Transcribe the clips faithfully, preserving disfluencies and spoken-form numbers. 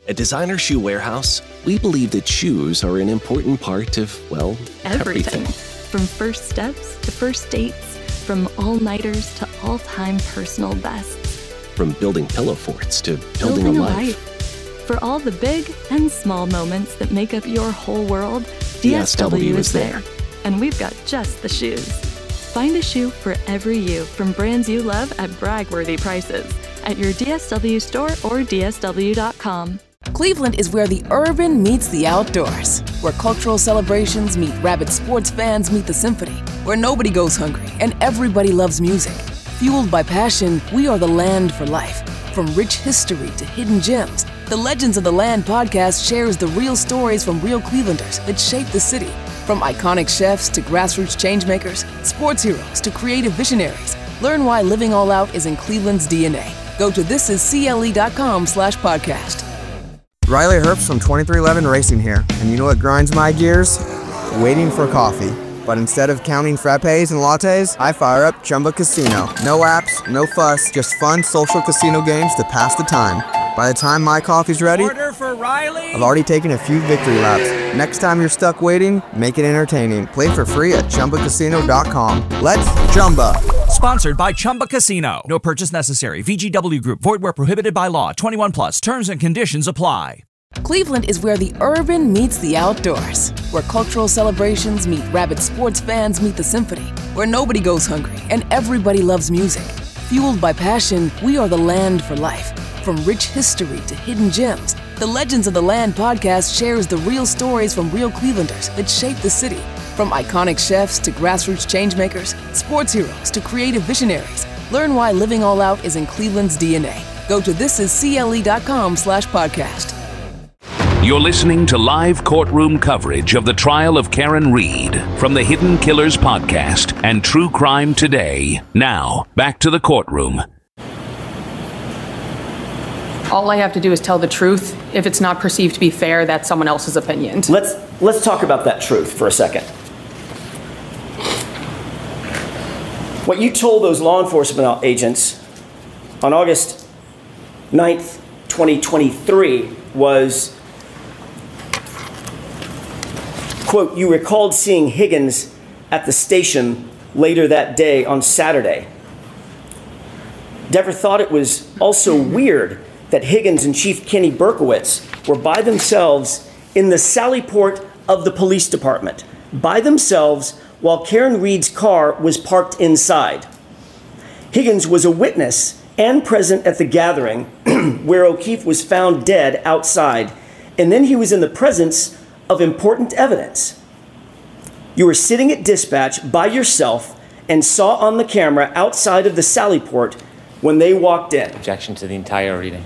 At Designer Shoe Warehouse, we believe that shoes are an important part of, well, everything. Everything. From first steps to first dates, from all-nighters to all-time personal bests. From building pillow forts to building, Building a a life. life. For all the big and small moments that make up your whole world, D S W is there. And we've got just the shoes. Find a shoe for every you from brands you love at brag-worthy prices at your D S W store or D S W dot com. Cleveland is where the urban meets the outdoors, where cultural celebrations meet rabid sports fans meet the symphony, where nobody goes hungry and everybody loves music. Fueled by passion, we are the land for life. From rich history to hidden gems, the Legends of the Land podcast shares the real stories from real Clevelanders that shape the city. From iconic chefs to grassroots changemakers, sports heroes to creative visionaries, learn why living all out is in Cleveland's D N A. Go to thisiscle.com slash podcast. Riley Herbst from twenty-three eleven Racing here, and you know what grinds my gears? Waiting for coffee. But instead of counting frappes and lattes, I fire up Chumba Casino. No apps, no fuss, just fun social casino games to pass the time. By the time my coffee's ready, Order for Riley. I've already taken a few victory laps. Next time you're stuck waiting, make it entertaining. Play for free at chumba casino dot com. Let's Chumba. Sponsored by Chumba Casino. No purchase necessary. V G W Group. Void where prohibited by law. twenty-one plus. Terms and conditions apply. Cleveland is where the urban meets the outdoors, where cultural celebrations meet rabid sports fans meet the symphony, where nobody goes hungry and everybody loves music. Fueled by passion, we are the land for life. From rich history to hidden gems, the Legends of the Land podcast shares the real stories from real Clevelanders that shape the city. From iconic chefs to grassroots changemakers, sports heroes to creative visionaries, learn why living all out is in Cleveland's D N A. Go to thisiscle.com slash podcast. You're listening to live courtroom coverage of the trial of Karen Read from the Hidden Killers podcast and True Crime Today. Now, back to the courtroom. All I have to do is tell the truth. If it's not perceived to be fair, that's someone else's opinion. Let's let's talk about that truth for a second. What you told those law enforcement agents on August ninth, twenty twenty-three was, quote, you recalled seeing Higgins at the station later that day on Saturday. Dever thought it was also weird that Higgins and Chief Kenny Berkowitz were by themselves in the Sallyport of the police department, by themselves while Karen Read's car was parked inside. Higgins was a witness and present at the gathering where O'Keefe was found dead outside, and then he was in the presence of important evidence. You were sitting at dispatch by yourself and saw on the camera outside of the Sallyport when they walked in. Objection to the entire reading.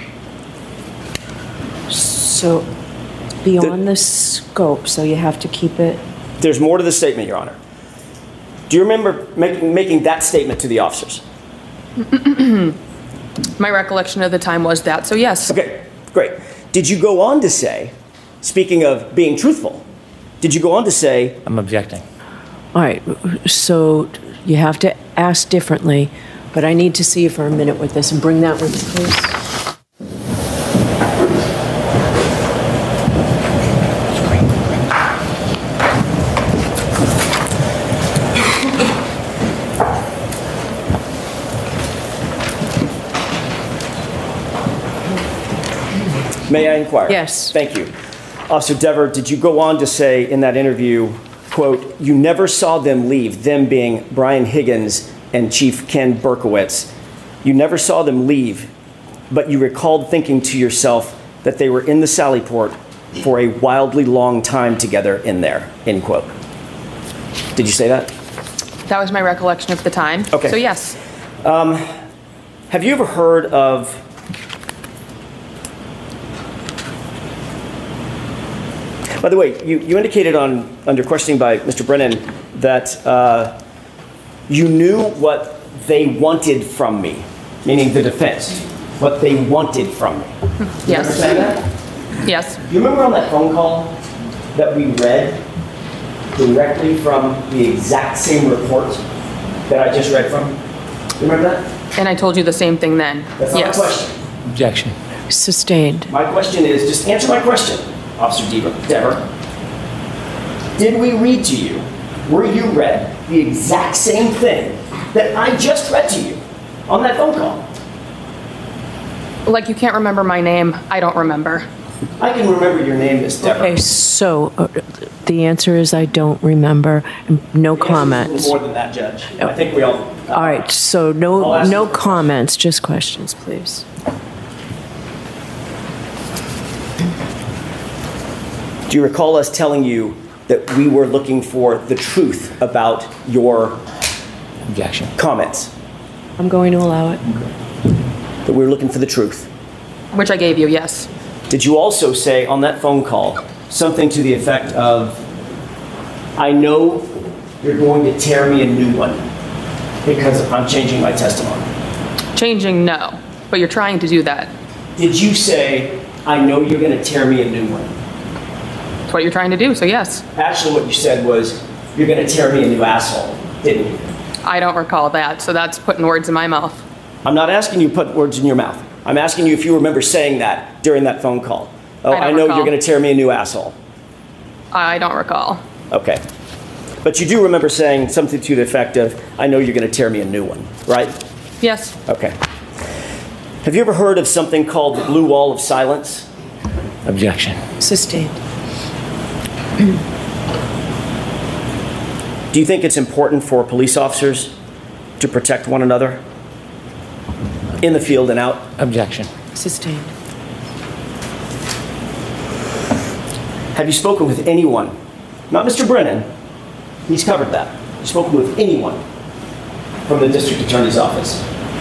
So, beyond the, the scope, so you have to keep it... There's more to the statement, Your Honor. Do you remember making, making that statement to the officers? My recollection of the time was that, so yes. Okay, great. Did you go on to say, speaking of being truthful, did you go on to say... I'm objecting. All right, so you have to ask differently, but I need to see you for a minute with this, and bring that with you, please. May I inquire? Yes. Thank you. Officer Dever, did you go on to say in that interview, quote, you never saw them leave, them being Brian Higgins and Chief Ken Berkowitz. You never saw them leave, but you recalled thinking to yourself that they were in the Sallyport for a wildly long time together in there, end quote. Did you say that? That was my recollection of the time. Okay. So yes. Um, have you ever heard of By the way, you, you indicated on under questioning by Mister Brennan that uh, you knew what they wanted from me, meaning the defense, what they wanted from me. Yes. You understand that? Yes. You remember on that phone call that we read directly from the exact same report that I just read from? You remember that? And I told you the same thing then. That's not yes. a question. Objection. Sustained. My question is, just answer my question, Officer Dever. Dever. Did we read to you, were you read the exact same thing that I just read to you on that phone call? Like you can't remember my name, I don't remember. I can remember your name, Miss Dever. Okay, so uh, the answer is I don't remember. No The answer is comments. more than that, Judge. I think we all... Uh, All right, so I'll no, ask no you for comments, just questions, please. Do you recall us telling you that we were looking for the truth about your Objection. comments? I'm going to allow it. That we were looking for the truth? Which I gave you, yes. Did you also say on that phone call something to the effect of, I know you're going to tear me a new one because I'm changing my testimony? Changing, no. But you're trying to do that. Did you say, I know you're going to tear me a new one? That's what you're trying to do, so yes. Actually, what you said was, you're going to tear me a new asshole, didn't you? I don't recall that, so that's putting words in my mouth. I'm not asking you to put words in your mouth. I'm asking you if you remember saying that during that phone call. Oh, I don't I know recall. you're going to tear me a new asshole. I don't recall. Okay. But you do remember saying something to the effect of, I know you're going to tear me a new one, right? Yes. Okay. Have you ever heard of something called the Blue Wall of Silence? Objection. Sustained. Do you think it's important for police officers to protect one another in the field and out? Objection. Sustained. Have you spoken with anyone, not Mister Brennan, he's covered that. Have you spoken with anyone from the district attorney's office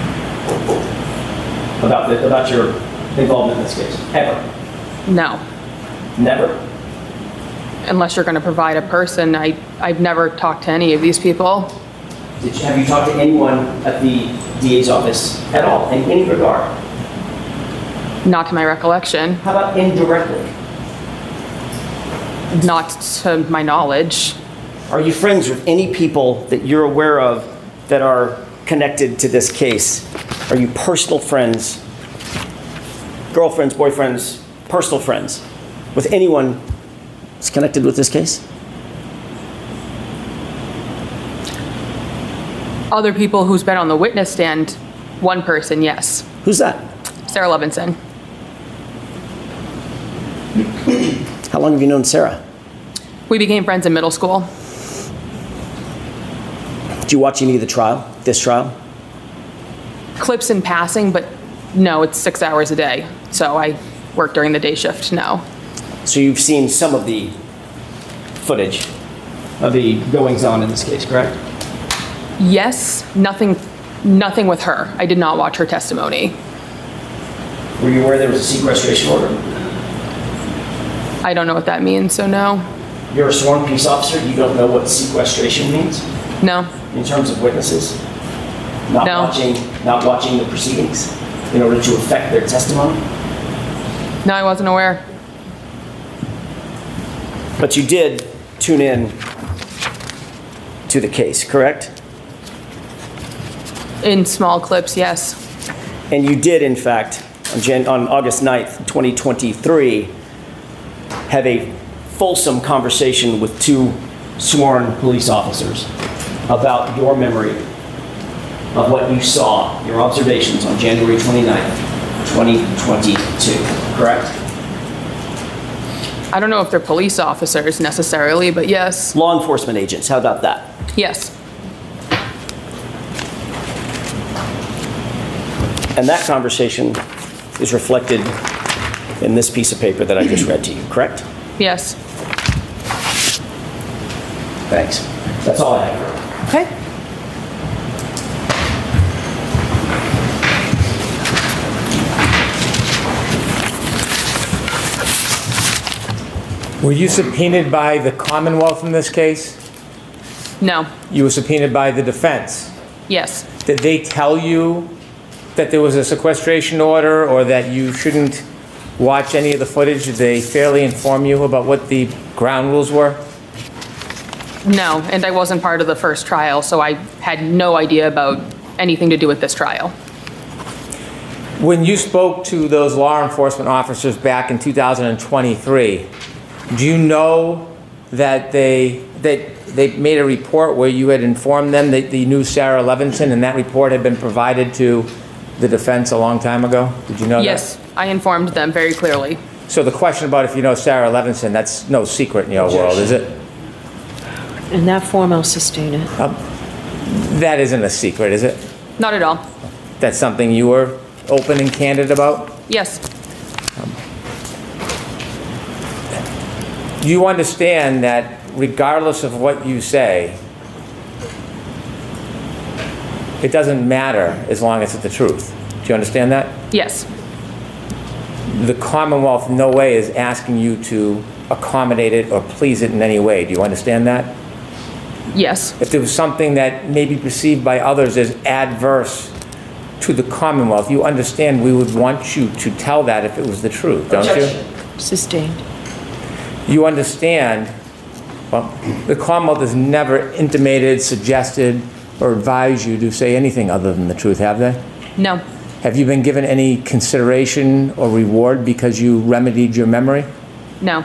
about, the, about your involvement in this case? Ever? No. Never? Unless you're going to provide a person. I, I've never talked to any of these people. Did you, have you talked to anyone at the D A's office at all, in any regard? Not to my recollection. How about indirectly? Not to my knowledge. Are you friends with any people that you're aware of that are connected to this case? Are you personal friends, girlfriends, boyfriends, personal friends with anyone that's connected with this case? Other people who's been on the witness stand, one person, yes. Who's that? Sarah Levinson. How long have you known Sarah? We became friends in middle school. Did you watch any of the trial, this trial? Clips in passing, but no, it's six hours a day. So I work during the day shift, no. So you've seen some of the footage of the goings-on in this case, correct? Yes, nothing, nothing with her. I did not watch her testimony. Were you aware there was a sequestration order? I don't know what that means, so no. You're a sworn peace officer, you don't know what sequestration means? No. In terms of witnesses? Not No. watching, not watching the proceedings in order to affect their testimony? No, I wasn't aware. But you did tune in to the case, correct? In small clips, yes. And you did, in fact, on, Jan- on August ninth, twenty twenty-three, have a fulsome conversation with two sworn police officers about your memory of what you saw, your observations on January twenty-ninth, twenty twenty-two, correct? I don't know if they're police officers necessarily, but yes. Law enforcement agents, how about that? Yes. And that conversation is reflected in this piece of paper that I just read to you, correct? Yes. Thanks. That's all I have. Okay. Were you subpoenaed by the Commonwealth in this case? No. You were subpoenaed by the defense. Yes. Did they tell you that there was a sequestration order or that you shouldn't watch any of the footage? Did they fairly inform you about what the ground rules were? No, and I wasn't part of the first trial, so I had no idea about anything to do with this trial. When you spoke to those law enforcement officers back in two thousand twenty-three, do you know that they that they made a report where you had informed them that you knew Sarah Levinson, and that report had been provided to the defense a long time ago? Did you know Yes, that? Yes, I informed them very clearly. So the question about if you know Sarah Levinson, that's no secret in your world, is it? In that form, I'll sustain it. Um, that isn't a secret, is it? Not at all. That's something you were open and candid about? Yes. Um, you understand that regardless of what you say, it doesn't matter as long as it's the truth. Do you understand that? Yes. The Commonwealth in no way is asking you to accommodate it or please it in any way. Do you understand that? Yes. If there was something that may be perceived by others as adverse to the Commonwealth, you understand we would want you to tell that if it was the truth, don't Objection. you? Sustained. You understand, well, the Commonwealth has never intimated, suggested, or advised you to say anything other than the truth, have they? No. Have you been given any consideration or reward because you remedied your memory? No.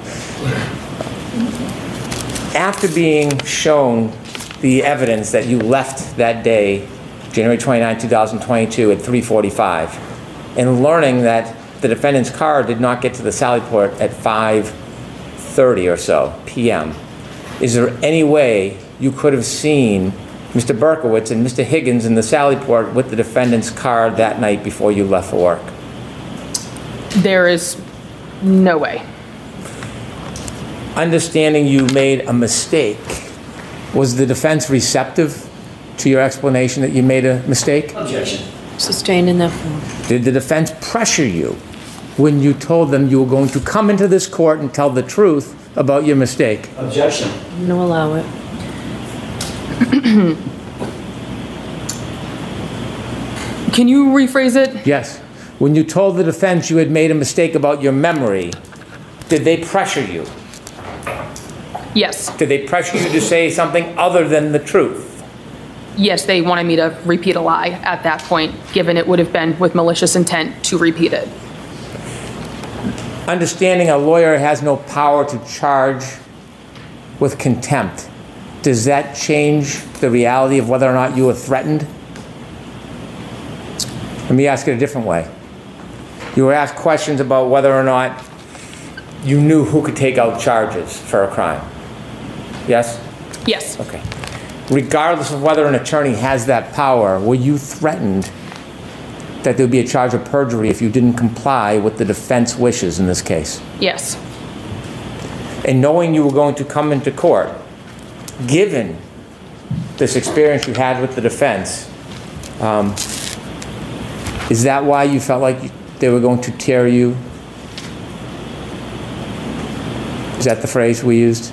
After being shown the evidence that you left that day, January twenty-ninth, two thousand twenty-two at three forty-five, and learning that the defendant's car did not get to the Sallyport at five thirty or so p m, is there any way you could have seen Mister Berkowitz and Mister Higgins in the Sallyport with the defendant's car that night before you left for work? There is no way. Understanding you made a mistake, was the defense receptive to your explanation that you made a mistake? Objection. Sustained in that form. Did the defense pressure you when you told them you were going to come into this court and tell the truth about your mistake? Objection. I'm going to allow it. Can you rephrase it? Yes. When you told the defense you had made a mistake about your memory, did they pressure you? Yes. Did they pressure you to say something other than the truth? Yes, they wanted me to repeat a lie at that point, given it would have been with malicious intent to repeat it. Understanding a lawyer has no power to charge with contempt, does that change the reality of whether or not you were threatened? Let me ask it a different way. You were asked questions about whether or not you knew who could take out charges for a crime. Yes? Yes. Okay. Regardless of whether an attorney has that power, were you threatened that there would be a charge of perjury if you didn't comply with the defense wishes in this case? Yes. And knowing you were going to come into court, given this experience you had with the defense, um, is that why you felt like they were going to tear you? Is that the phrase we used?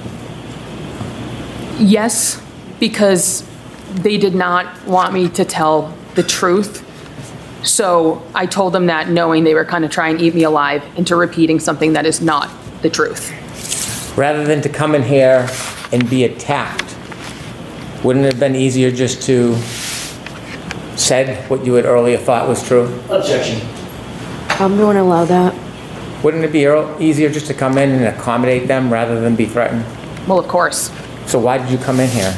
Yes, because they did not want me to tell the truth. So I told them that knowing they were kind of trying to eat me alive into repeating something that is not the truth. Rather than to come in here and be attacked, wouldn't it have been easier just to said what you had earlier thought was true? Objection. I'm going to allow that. Wouldn't it be easier just to come in and accommodate them rather than be threatened? Well, of course. So why did you come in here?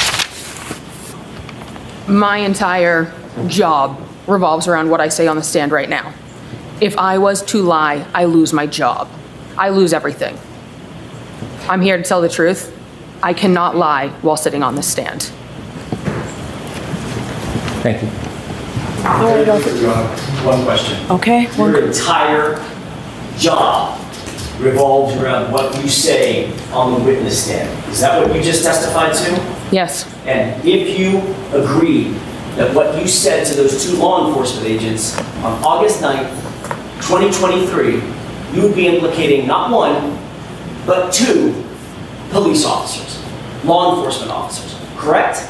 My entire job revolves around what I say on the stand right now. If I was to lie, I lose my job. I lose everything. I'm here to tell the truth. I cannot lie while sitting on this stand. Thank you. All right, I'll- One question. Okay. One, Your entire job revolves around what you say on the witness stand. Is that what you just testified to? Yes. And if you agreed that what you said to those two law enforcement agents on August ninth, twenty twenty-three, you would be implicating not one, but two police officers, law enforcement officers, correct?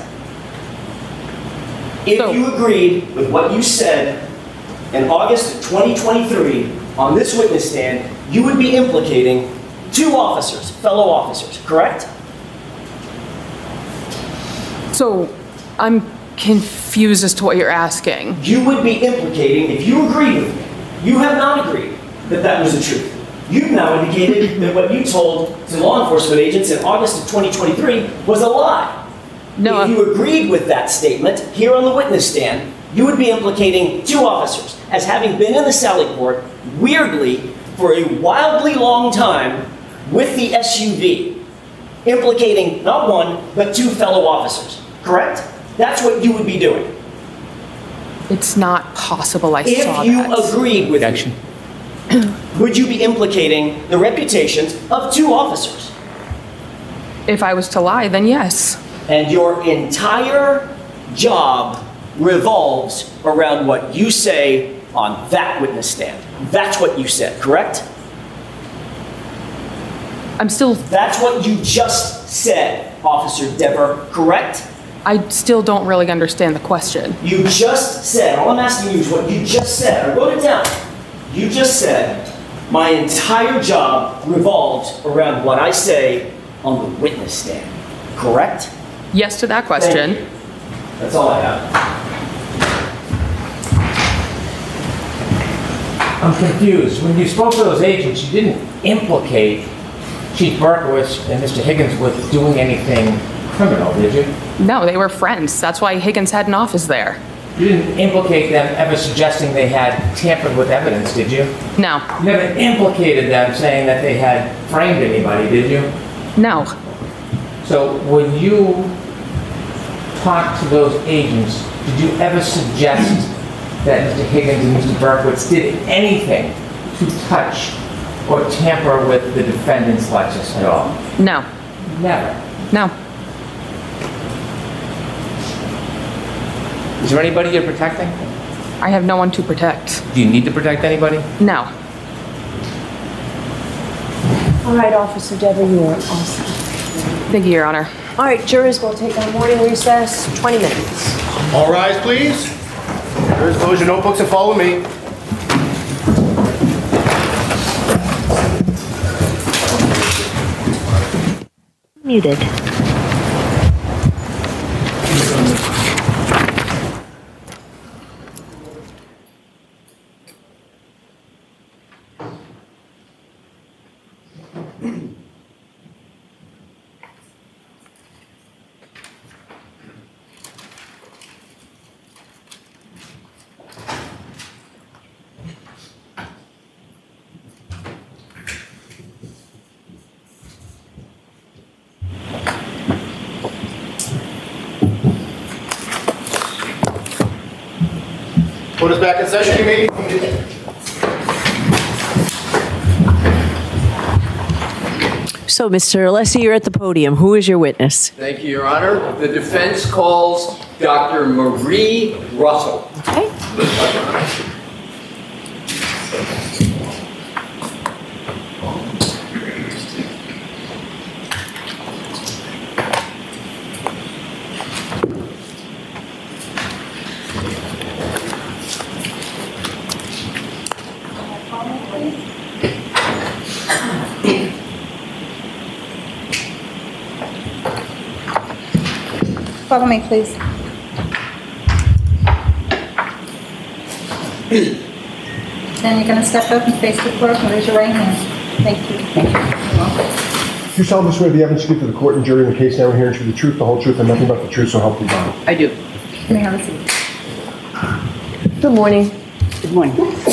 If So- you agreed with what you said in August of twenty twenty-three on this witness stand, you would be implicating two officers, fellow officers, correct? So I'm confused. confused as to what you're asking. You would be implicating, if you agreed with me, you have not agreed that that was the truth. You've now indicated that what you told to law enforcement agents in August of twenty twenty-three was a lie. No, if you agreed with that statement here on the witness stand, you would be implicating two officers as having been in the Sally Port, weirdly, for a wildly long time with the S U V, implicating not one, but two fellow officers, correct? That's what you would be doing. It's not possible I if saw you that. agreed with Objection. me, would you be implicating the reputations of two officers? If I was to lie, then yes. And your entire job revolves around what you say on that witness stand. That's what you said, correct? I'm still... That's what you just said, Officer Dever, correct? I still don't really understand the question. You just said, all I'm asking you is what you just said. I wrote it down. You just said, my entire job revolves around what I say on the witness stand, correct? Yes to that question. Thank you. That's all I have. I'm confused. When you spoke to those agents, you didn't implicate Chief Berkowitz and Mister Higgins with doing anything criminal, did you? No, they were friends. That's why Higgins had an office there. You didn't implicate them ever suggesting they had tampered with evidence, did you? No. You never implicated them saying that they had framed anybody, did you? No. So when you talked to those agents, did you ever suggest that Mister Higgins and Mister Berkowitz did anything to touch or tamper with the defendant's Lexus at all? No. Never. No. Is there anybody you're protecting? I have no one to protect. Do you need to protect anybody? No. All right, Officer Dever, you are awesome. Thank you, Your Honor. All right, jurors, we'll take our morning recess, twenty minutes. All rise, please. Jurors, close your notebooks and follow me. Muted. Put us back in session, you may be seated. So, Mister Alessi, you're at the podium. Who is your witness? Thank you, Your Honor. The defense calls Doctor Marie Russell. Okay. Follow me, please. Then you're going to step up and face the clerk and raise your right hand. Thank you. Thank you. You solemnly swear the evidence you give to the court and jury in the case now and hearing is the truth, the whole truth, and nothing but the truth, so help you God. I do. You may have a seat. Good morning. Good morning.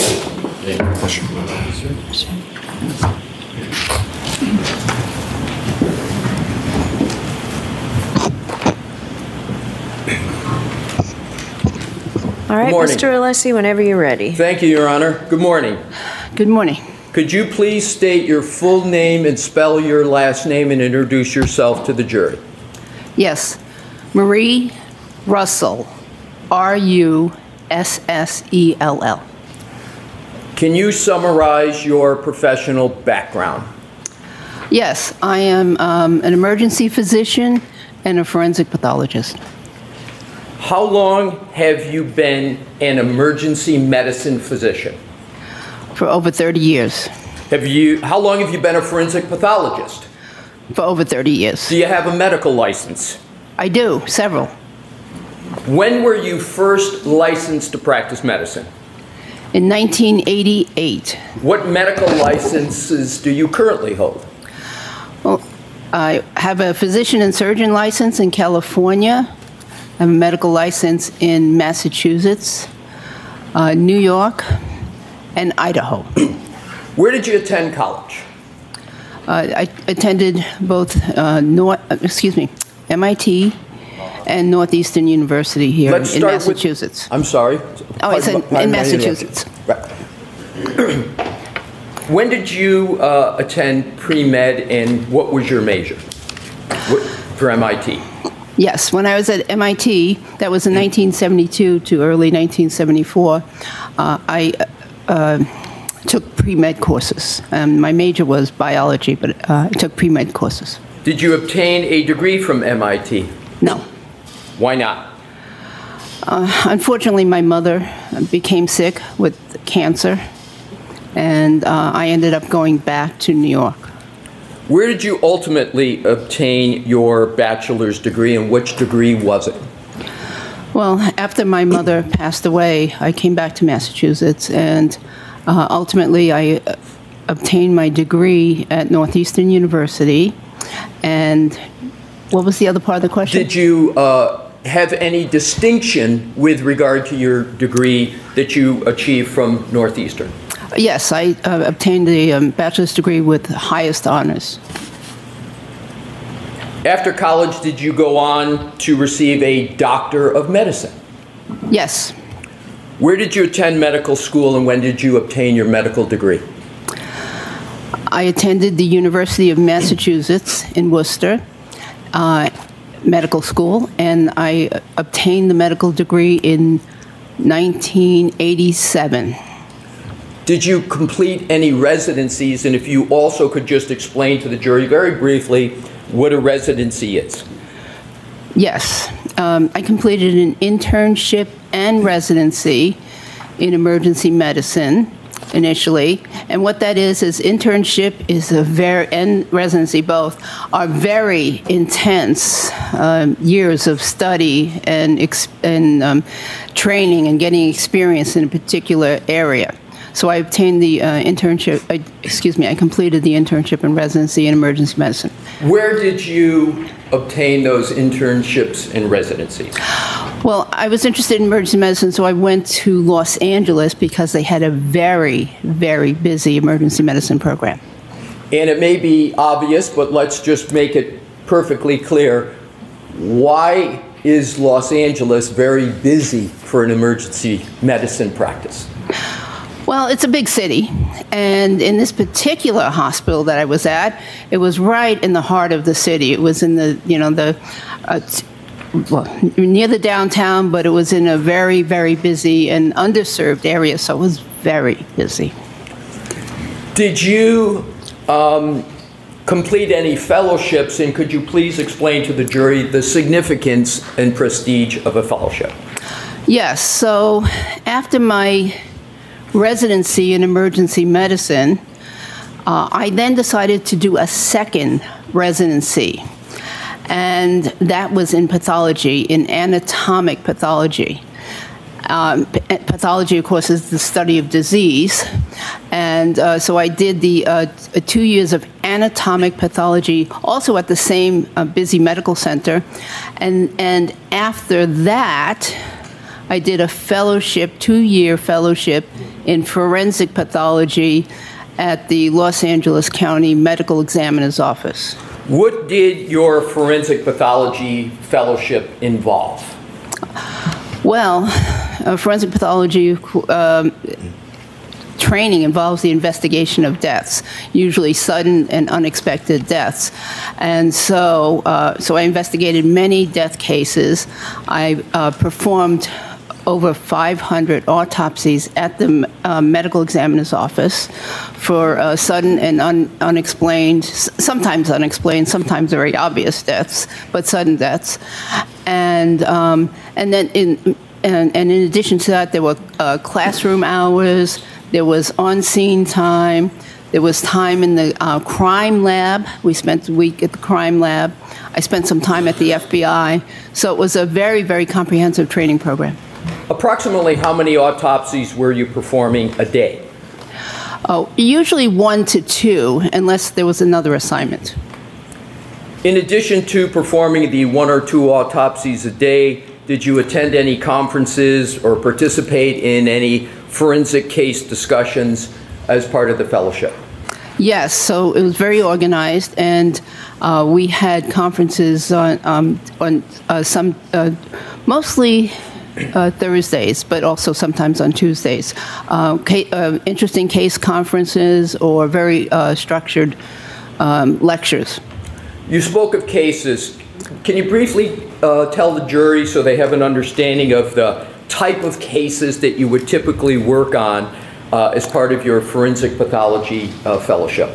All right, morning. Mister Alessi, whenever you're ready. Thank you, Your Honor. Good morning. Good morning. Could you please state your full name and spell your last name and introduce yourself to the jury? Yes. Marie Russell. R U S S E L L. Can you summarize your professional background? Yes, I am um, an emergency physician and a forensic pathologist. How long have you been an emergency medicine physician? For over thirty years. Have you, how long have you been a forensic pathologist? For over thirty years. Do you have a medical license? I do, several. When were you first licensed to practice medicine? In nineteen eighty-eight. What medical licenses do you currently hold? Well, I have a physician and surgeon license in California. I have a medical license in Massachusetts, uh, New York, and Idaho. Where did you attend college? Uh, I attended both uh, North, excuse me, M I T and Northeastern University here Let's in start Massachusetts. With, I'm sorry. Oh, I said in Massachusetts. Right. When did you uh, attend pre-med, and what was your major what, for M I T? Yes, when I was at M I T, that was in nineteen seventy-two to early nineteen seventy-four, uh, I uh, took pre-med courses. Um, my major was biology, but uh, I took pre-med courses. Did you obtain a degree from M I T? No. Why not? Uh, unfortunately, my mother became sick with cancer, and uh, I ended up going back to New York. Where did you ultimately obtain your bachelor's degree, and which degree was it? Well, after my mother passed away, I came back to Massachusetts, and uh, ultimately I uh, obtained my degree at Northeastern University. And what was the other part of the question? Did you uh, have any distinction with regard to your degree that you achieved from Northeastern? Yes, I uh, obtained a um, bachelor's degree with the highest honors. After college, did you go on to receive a Doctor of Medicine? Yes. Where did you attend medical school, and when did you obtain your medical degree? I attended the University of Massachusetts in Worcester uh, medical school, and I obtained the medical degree in nineteen eighty-seven. Did you complete any residencies, and if you also could just explain to the jury very briefly what a residency is? Yes. Um, I completed an internship and residency in emergency medicine initially. And what that is, is internship is a very, and residency both, are very intense um, years of study and, ex and um, training and getting experience in a particular area. So I obtained the uh, internship, uh, excuse me, I completed the internship and residency in emergency medicine. Where did you obtain those internships and residencies? Well, I was interested in emergency medicine, so I went to Los Angeles because they had a very, very busy emergency medicine program. And it may be obvious, but let's just make it perfectly clear. Why is Los Angeles very busy for an emergency medicine practice? Well, it's a big city, and in this particular hospital that I was at, it was right in the heart of the city. It was in the, you know, the, uh, well, near the downtown, but it was in a very, very busy and underserved area, so it was very busy. Did you um, complete any fellowships, and could you please explain to the jury the significance and prestige of a fellowship? Yes, so after my residency in emergency medicine, uh, I then decided to do a second residency, and that was in pathology, in anatomic pathology. Um, pathology, of course, is the study of disease, and uh, so I did the uh, two years of anatomic pathology, also at the same uh, busy medical center, and and after that, I did a fellowship, two-year fellowship in forensic pathology at the Los Angeles County Medical Examiner's Office. What did your forensic pathology fellowship involve? Well, uh, forensic pathology um, training involves the investigation of deaths, usually sudden and unexpected deaths. And so, uh, so I investigated many death cases. I uh, performed over five hundred autopsies at the uh, medical examiner's office for uh, sudden and un unexplained, sometimes unexplained, sometimes very obvious deaths, but sudden deaths. And um, and then in and, and in addition to that, there were uh, classroom hours. There was on-scene time. There was time in the uh, crime lab. We spent a week at the crime lab. I spent some time at the F B I. So it was a very, very comprehensive training program. Approximately how many autopsies were you performing a day? Oh, usually one to two, unless there was another assignment. In addition to performing the one or two autopsies a day, did you attend any conferences or participate in any forensic case discussions as part of the fellowship? Yes, so it was very organized, and uh, we had conferences on, um, on uh, some, uh, mostly uh, Thursdays, but also sometimes on Tuesdays. Uh, ca- uh, interesting case conferences or very uh, structured um, lectures. You spoke of cases. Can you briefly uh, tell the jury so they have an understanding of the type of cases that you would typically work on uh, as part of your forensic pathology uh, fellowship?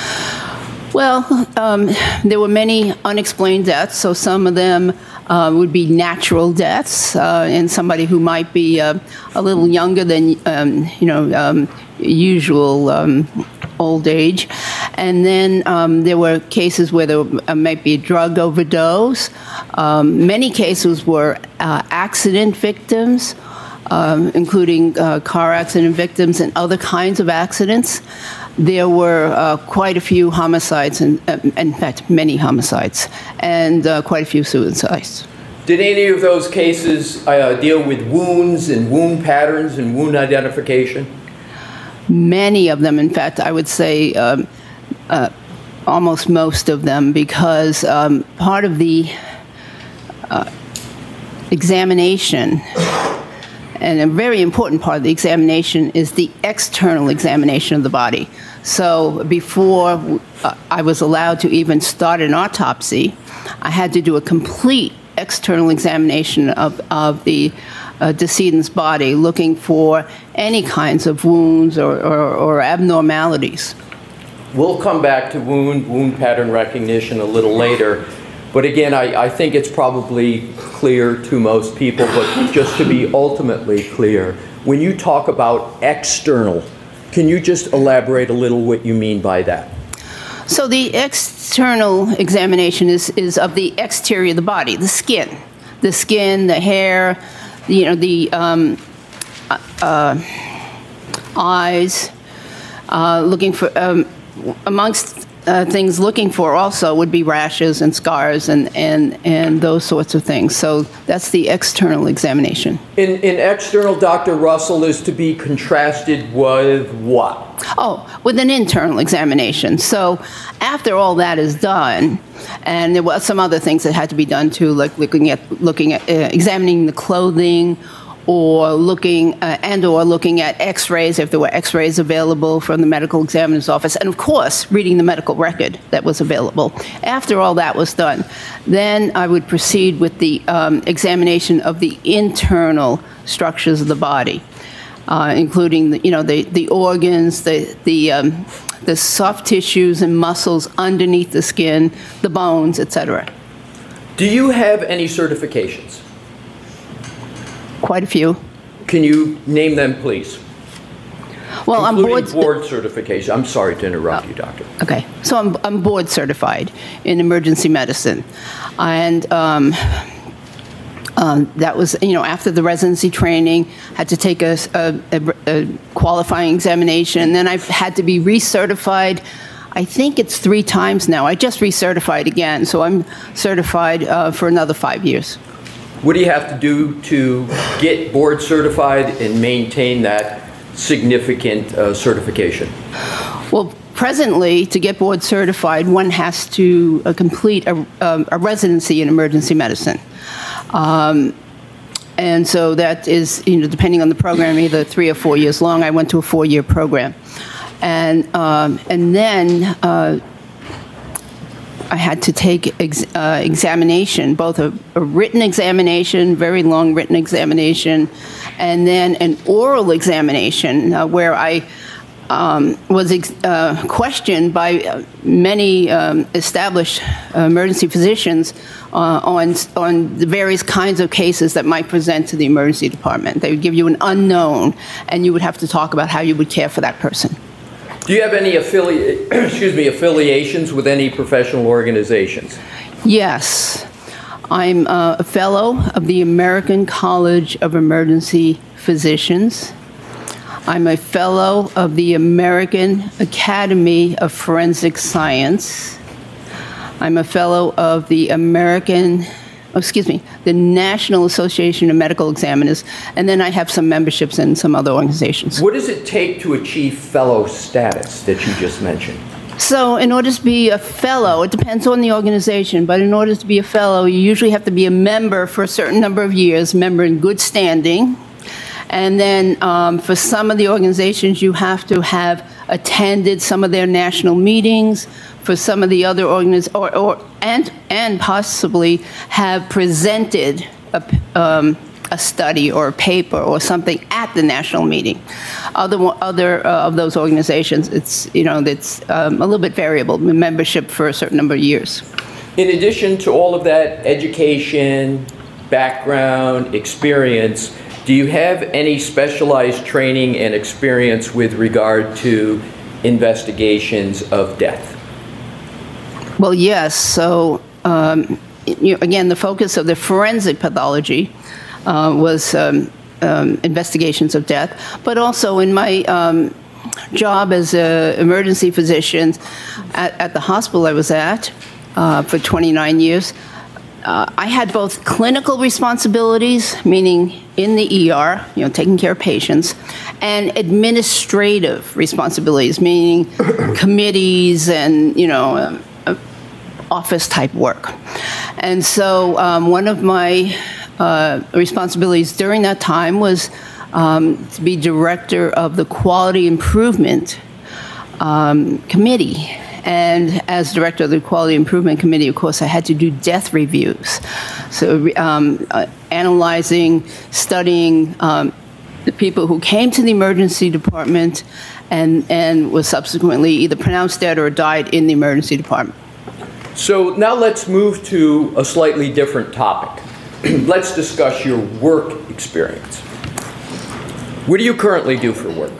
Well, um, there were many unexplained deaths, so some of them uh, would be natural deaths, uh, and somebody who might be uh, a little younger than um, you know um, usual um, old age. And then um, there were cases where there uh, might be a drug overdose. Um, many cases were uh, accident victims, um, including uh, car accident victims and other kinds of accidents. There were uh, quite a few homicides, and uh, in fact, many homicides, and uh, quite a few suicides. Did any of those cases uh, deal with wounds and wound patterns and wound identification? Many of them, in fact, I would say um, uh, almost most of them, because um, part of the uh, examination, and a very important part of the examination, is the external examination of the body. So before uh, I was allowed to even start an autopsy, I had to do a complete external examination of, of the uh, decedent's body, looking for any kinds of wounds or, or, or abnormalities. We'll come back to wound, wound pattern recognition a little later. But again, I, I think it's probably clear to most people, but just to be ultimately clear, when you talk about external, can you just elaborate a little what you mean by that? So the external examination is, is of the exterior of the body, the skin. The skin, the hair, you know, the um, uh, eyes, uh, looking for, um, amongst Uh, things looking for also would be rashes and scars and, and, and those sorts of things. So that's the external examination. In, in external, Doctor Russell, is to be contrasted with what? Oh, with an internal examination. So after all that is done, and there were some other things that had to be done too, like looking at, looking at uh, examining the clothing, or looking uh, and or looking at x-rays, if there were x-rays available from the medical examiner's office, and of course reading the medical record that was available. After all that was done, then I would proceed with the um, examination of the internal structures of the body, uh, including the, you know the, the organs, the the um, the soft tissues and muscles underneath the skin, the bones, et cetera. Do you have any certifications? Quite a few. Can you name them, please? Well, I'm board, board certification. I'm sorry to interrupt oh, you, doctor. Okay, so I'm I'm board certified in emergency medicine, and um, um, that was you know after the residency training, had to take a, a, a, a qualifying examination, and then I've had to be recertified. I think it's three times now. I just recertified again, so I'm certified uh, for another five years. What do you have to do to get board certified and maintain that significant uh, certification? Well, presently, to get board certified, one has to uh, complete a, um, a residency in emergency medicine. Um, and so that is, you know, depending on the program, either three or four years long. I went to a four-year program. And, um, and then uh, I had to take ex uh, examination, both a, a written examination, very long written examination, and then an oral examination uh, where I um, was ex uh, questioned by uh, many um, established uh, emergency physicians uh, on, on the various kinds of cases that might present to the emergency department. They would give you an unknown, and you would have to talk about how you would care for that person. Do you have any affili- excuse me, affiliations with any professional organizations? Yes. I'm uh, a fellow of the American College of Emergency Physicians. I'm a fellow of the American Academy of Forensic Science. I'm a fellow of the American, oh, excuse me, the National Association of Medical Examiners, and then I have some memberships in some other organizations. What does it take to achieve fellow status that you just mentioned? So in order to be a fellow, it depends on the organization, but in order to be a fellow, you usually have to be a member for a certain number of years, member in good standing. And then um, for some of the organizations, you have to have attended some of their national meetings. For some of the other organizations, or, or and and possibly have presented a, um, a study or a paper or something at the national meeting. Other other uh, of those organizations, it's you know it's um, a little bit variable. Membership for a certain number of years. In addition to all of that education, background, experience, do you have any specialized training and experience with regard to investigations of death? Well, yes. So, um, you know, again, the focus of the forensic pathology uh, was um, um, investigations of death, but also in my um, job as an emergency physician at, at the hospital I was at uh, for twenty-nine years, uh, I had both clinical responsibilities, meaning in the E R, you know, taking care of patients, and administrative responsibilities, meaning committees and, you know, um, office type work. And so um, one of my uh, responsibilities during that time was um, to be director of the Quality Improvement um, Committee. And as director of the Quality Improvement Committee, of course, I had to do death reviews. So um, uh, analyzing, studying um, the people who came to the emergency department and, and was subsequently either pronounced dead or died in the emergency department. So now let's move to a slightly different topic. Let's discuss your work experience. What do you currently do for work?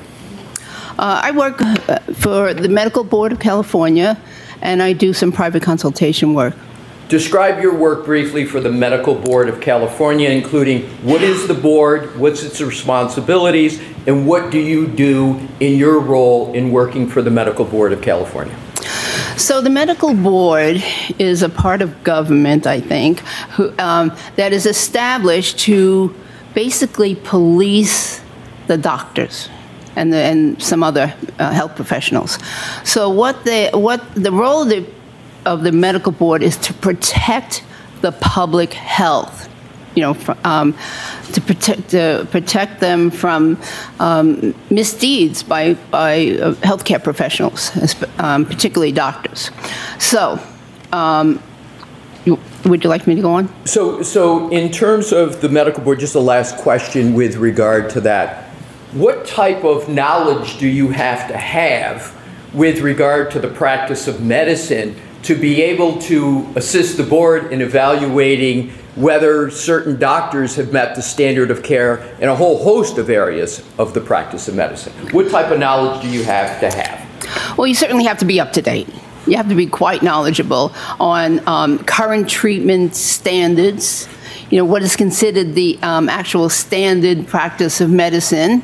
Uh, I work uh, for the Medical Board of California, and I do some private consultation work. Describe your work briefly for the Medical Board of California, including what is the board, what's its responsibilities, and what do you do in your role in working for the Medical Board of California? So the medical board is a part of government, I think, who, um, that is established to basically police the doctors and, the, and some other uh, health professionals. So what, they, what the role of the, of the medical board is to protect the public health, you know, for, um, to protect to protect them from um, misdeeds by by uh, healthcare professionals, um, particularly doctors. So, um, you, would you like me to go on? So, so in terms of the medical board, just a last question with regard to that. What type of knowledge do you have to have with regard to the practice of medicine to be able to assist the board in evaluating whether certain doctors have met the standard of care in a whole host of areas of the practice of medicine? What type of knowledge do you have to have? Well, you certainly have to be up to date. You have to be quite knowledgeable on um, current treatment standards, you know, what is considered the um, actual standard practice of medicine,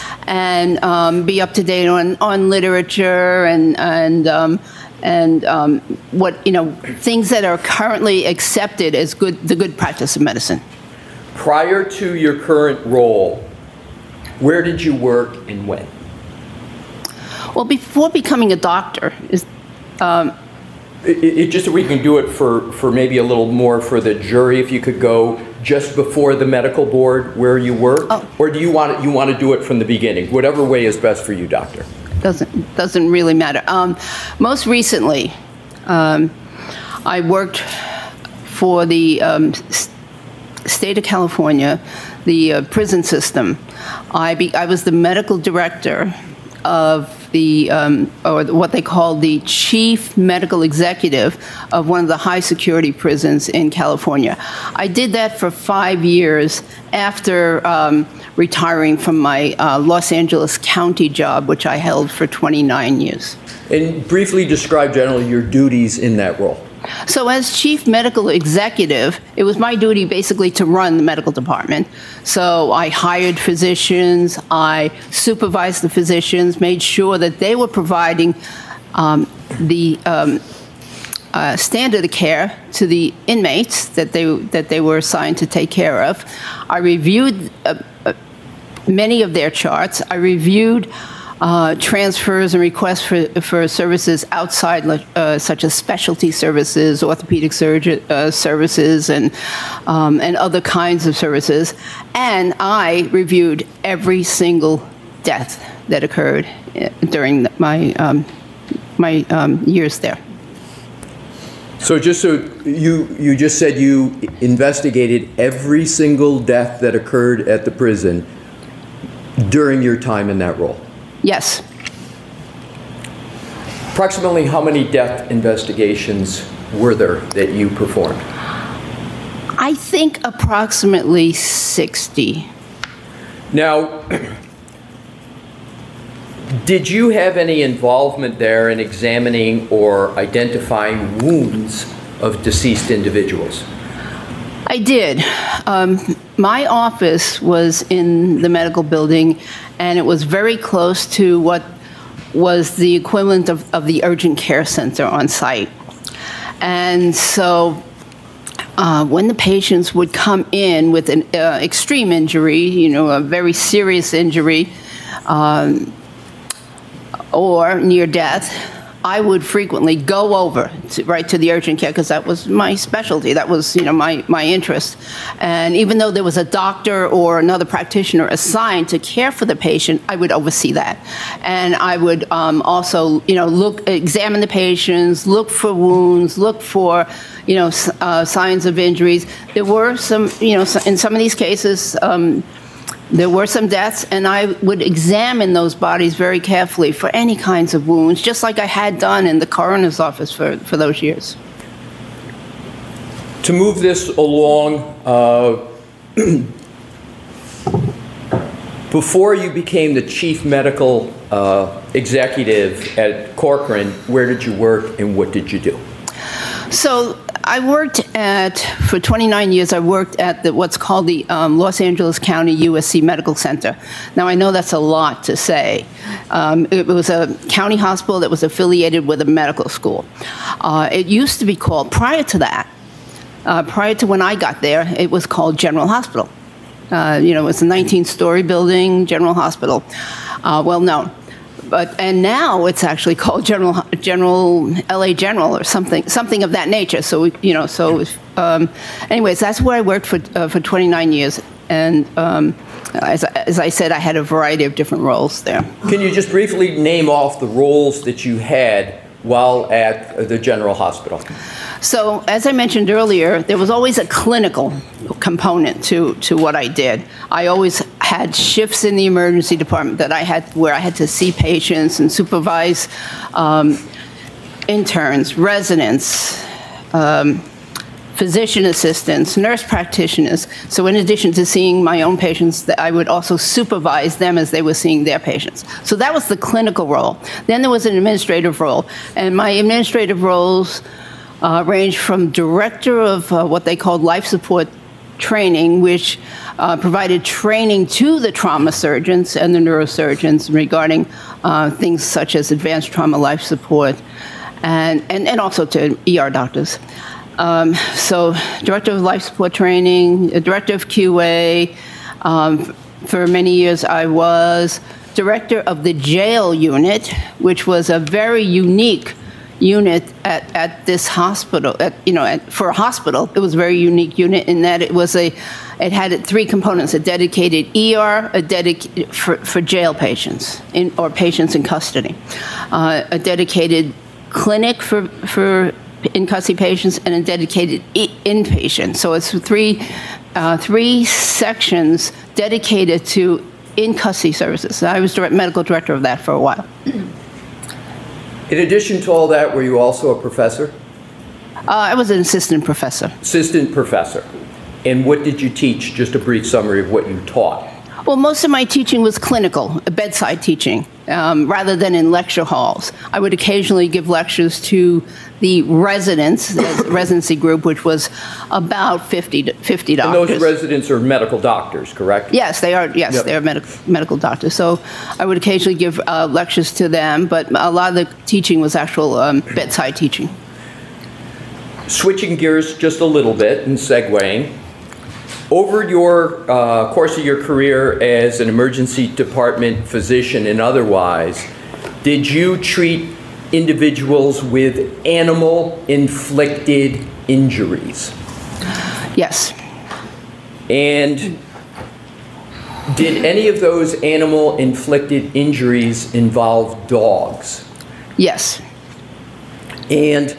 and um, be up to date on, on literature and, and um, and um, what, you know, things that are currently accepted as good, the good practice of medicine. Prior to your current role, where did you work and when? Well, before becoming a doctor, is, um, it, it, just so we can do it for, for maybe a little more for the jury, if you could go just before the medical board where you work, oh. or do you want, you want to do it from the beginning? Whatever way is best for you, doctor. Doesn't doesn't really matter. Um, most recently, um, I worked for the um, s- state of California, the uh, prison system. I be, I was the medical director of the, um, or what they call the chief medical executive of one of the high security prisons in California. I did that for five years after um, retiring from my uh, Los Angeles County job, which I held for twenty-nine years. And briefly describe generally your duties in that role. So as chief medical executive, it was my duty basically to run the medical department. So I hired physicians, I supervised the physicians, made sure that they were providing um, the um, uh, standard of care to the inmates that they, that they were assigned to take care of. I reviewed uh, uh, many of their charts. I reviewed Uh, transfers and requests for, for services outside, uh, such as specialty services, orthopedic surgery uh, services, and, um, and other kinds of services. And I reviewed every single death that occurred during my, um, my um, years there. So just so you, you just said you investigated every single death that occurred at the prison during your time in that role? Yes. Approximately how many death investigations were there that you performed? I think approximately sixty. Now, did you have any involvement there in examining or identifying wounds of deceased individuals? I did. Um, my office was in the medical building, and it was very close to what was the equivalent of, of the urgent care center on site. And so uh, when the patients would come in with an uh, extreme injury, you know, a very serious injury, um, or near death, I would frequently go over to, right to the urgent care, because that was my specialty. That was, you know, my, my interest. And even though there was a doctor or another practitioner assigned to care for the patient, I would oversee that. And I would um, also, you know, look, examine the patients, look for wounds, look for, you know, uh, signs of injuries. There were some, you know, in some of these cases, um, there were some deaths, and I would examine those bodies very carefully for any kinds of wounds, just like I had done in the coroner's office for, for those years. To move this along, uh, before you became the chief medical uh, executive at Corcoran, where did you work and what did you do? So I worked at, for twenty-nine years, I worked at the, what's called the um, Los Angeles County U S C Medical Center. Now, I know that's a lot to say. Um, it was a county hospital that was affiliated with a medical school. Uh, it used to be called, prior to that, uh, prior to when I got there, it was called General Hospital. Uh, you know, it was a nineteen-story building, General Hospital, uh, well known. But, and now it's actually called General, General, L A General or something, something of that nature. So, you know, so, um, anyways, that's where I worked for, uh, for twenty-nine years. And um, as, as I said, I had a variety of different roles there. Can you just briefly name off the roles that you had while at the General Hospital? So, as I mentioned earlier, there was always a clinical component to, to what I did. I always had shifts in the emergency department that I had, where I had to see patients and supervise um, interns, residents, um, physician assistants, nurse practitioners. So in addition to seeing my own patients, that I would also supervise them as they were seeing their patients. So that was the clinical role. Then there was an administrative role, and my administrative roles uh, ranged from director of uh, what they called life support training, which uh, provided training to the trauma surgeons and the neurosurgeons regarding uh, things such as advanced trauma life support, and, and, and also to E R doctors. Um, so director of life support training, director of Q A. Um, for many years I was director of the jail unit, which was a very unique unit at, at this hospital. At, you know, at, for a hospital, it was a very unique unit in that it was a, it had three components: a dedicated E R, a dedicated for, for jail patients in, or patients in custody, uh, a dedicated clinic for for in custody patients, and a dedicated inpatient. So it's three, uh, three sections dedicated to in custody services. I was direct medical director of that for a while. In addition to all that, were you also a professor? Uh, I was an assistant professor. Assistant professor. And what did you teach? Just a brief summary of what you taught. Well, most of my teaching was clinical, bedside teaching, um, rather than in lecture halls. I would occasionally give lectures to the residents, the residency group, which was about fifty, fifty doctors. And those residents are medical doctors, correct? Yes, they are. Yes, yep. They are medical medical doctors. So I would occasionally give uh, lectures to them, but a lot of the teaching was actual um, bedside teaching. Switching gears just a little bit and segueing. Over your uh, course of your career as an emergency department physician and otherwise, did you treat individuals with animal-inflicted injuries? Yes. And did any of those animal-inflicted injuries involve dogs? Yes. And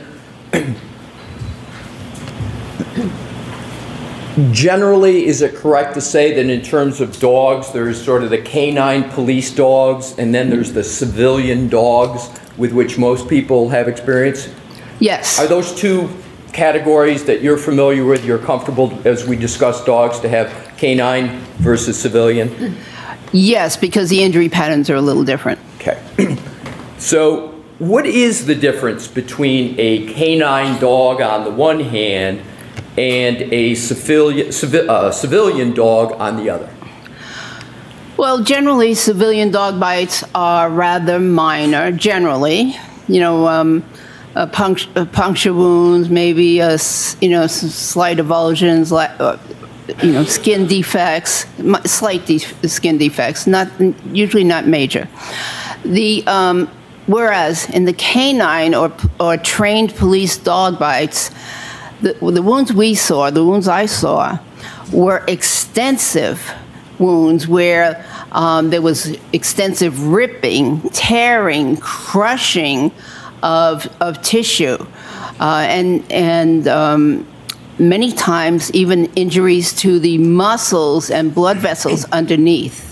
generally, is it correct to say that in terms of dogs, there's sort of the canine police dogs, and then there's the civilian dogs with which most people have experience? Yes. Are those two categories that you're familiar with, you're comfortable, as we discussed dogs, to have canine versus civilian? Yes, because the injury patterns are a little different. Okay. So what is the difference between a canine dog on the one hand and a civilian, civi- uh, civilian dog on the other? Well, generally, civilian dog bites are rather minor, generally. You know, um, uh, punct- uh, puncture wounds, maybe, a, you know, some slight avulsions, like, uh, you know, skin defects, slight de- skin defects, not usually not major. The um, whereas in the canine or or trained police dog bites, the, the wounds we saw, the wounds I saw, were extensive wounds where um, there was extensive ripping, tearing, crushing of of tissue, uh, and and um, many times even injuries to the muscles and blood vessels underneath.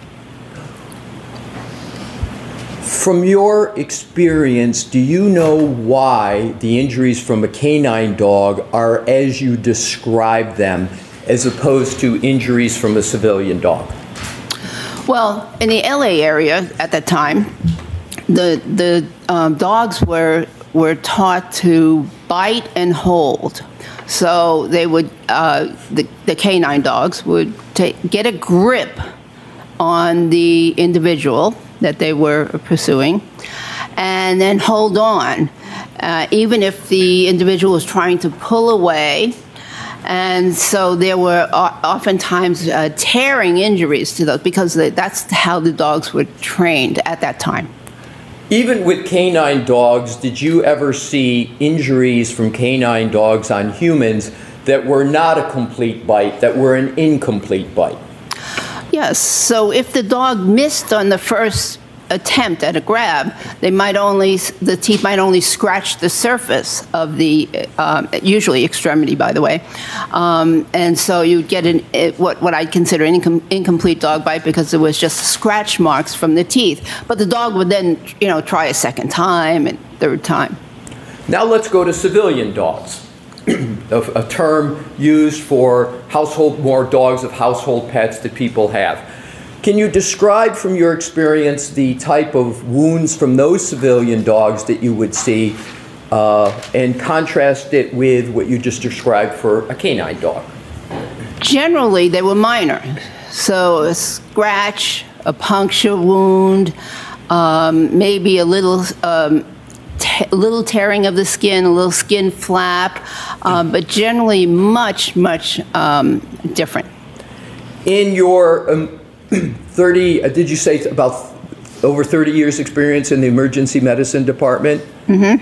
From your experience, do you know why the injuries from a canine dog are as you describe them, as opposed to injuries from a civilian dog? Well, in the L A area at that time, the the um, dogs were were taught to bite and hold. So they would uh, the the canine dogs would take, get a grip on the individual that they were pursuing, and then hold on, uh, even if the individual was trying to pull away. And so there were oftentimes uh, tearing injuries to those, because that's how the dogs were trained at that time. Even with canine dogs, did you ever see injuries from canine dogs on humans that were not a complete bite, that were an incomplete bite? Yes. So if the dog missed on the first attempt at a grab, they might only, the teeth might only scratch the surface of the, um, usually extremity, by the way. Um, and so you'd get an, what, what I'd consider an incom- incomplete dog bite, because it was just scratch marks from the teeth. But the dog would then, you know, try a second time and third time. Now let's go to civilian dogs, a, a term used for household, more dogs of household pets that people have. Can you describe from your experience the type of wounds from those civilian dogs that you would see uh, and contrast it with what you just described for a canine dog? Generally, they were minor. So a scratch, a puncture wound, um, maybe a little, um, t- little tearing of the skin, a little skin flap, um, but generally much, much um, different. In your um, thirty, uh, did you say about over thirty years experience in the emergency medicine department? Mm-hmm.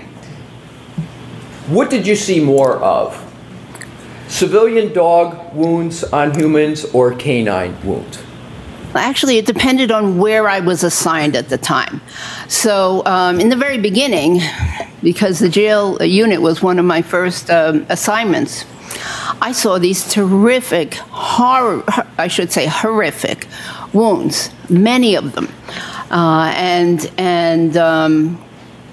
What did you see more of? Civilian dog wounds on humans or canine wounds? Actually, it depended on where I was assigned at the time. So um, in the very beginning, because the jail unit was one of my first um, assignments, I saw these terrific, horror, I should say horrific wounds, many of them. Uh, and and um,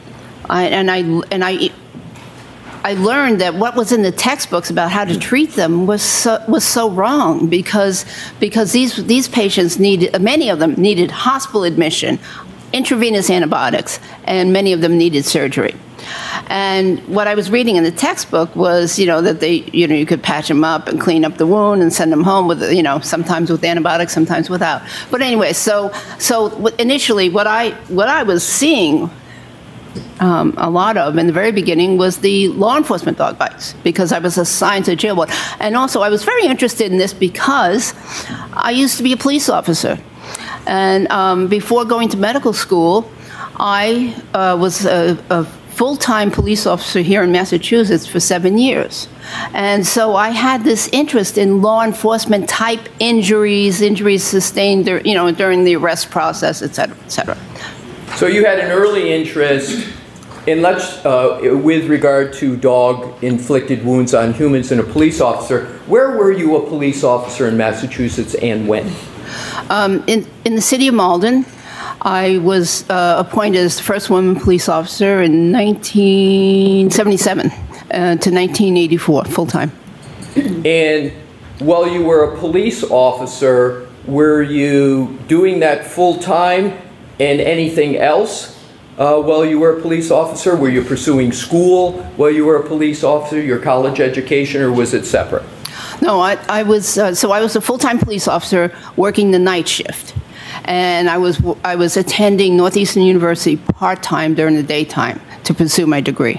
I, and I and I I learned that what was in the textbooks about how to treat them was so, was so wrong because because these these patients needed, many of them needed hospital admission, intravenous antibiotics, and many of them needed surgery. And what I was reading in the textbook was, you know, that they, you know, you could patch them up and clean up the wound and send them home with, you know, sometimes with antibiotics, sometimes without. But anyway, so so initially, what I what I was seeing um, a lot of in the very beginning was the law enforcement dog bites, because I was assigned to jail ward. And also, I was very interested in this because I used to be a police officer, and um, before going to medical school, I uh, was a, a full-time police officer here in Massachusetts for seven years. And so I had this interest in law enforcement type injuries, injuries sustained dur- you know, during the arrest process, et cetera, et cetera. So you had an early interest in, let's, uh, with regard to dog-inflicted wounds on humans and a police officer. Where were you a police officer in Massachusetts and when? Um, in, in the city of Malden. I was uh, appointed as the first woman police officer in nineteen seventy-seven uh, to nineteen eighty-four, full-time. And while you were a police officer, were you doing that full-time and anything else uh, while you were a police officer? Were you pursuing school while you were a police officer, your college education, or was it separate? No, I, I was, uh, so I was a full-time police officer working the night shift. And I was I was attending Northeastern University part-time during the daytime to pursue my degree.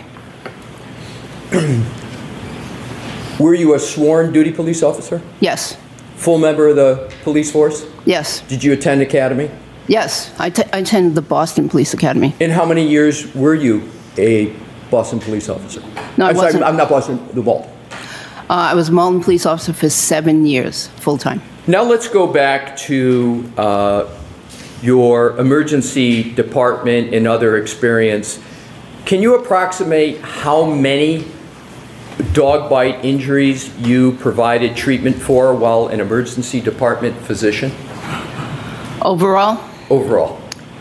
Were you a sworn duty police officer? Yes. Full member of the police force? Yes. Did you attend academy? Yes, I, t- I attended the Boston Police Academy. And how many years were you a Boston police officer? No, I I'm wasn't. sorry, I'm not Boston, the Malden. Uh, I was a Malden police officer for seven years, full-time. Now let's go back to uh, your emergency department and other experience. Can you approximate how many dog bite injuries you provided treatment for while an emergency department physician? Overall? Overall.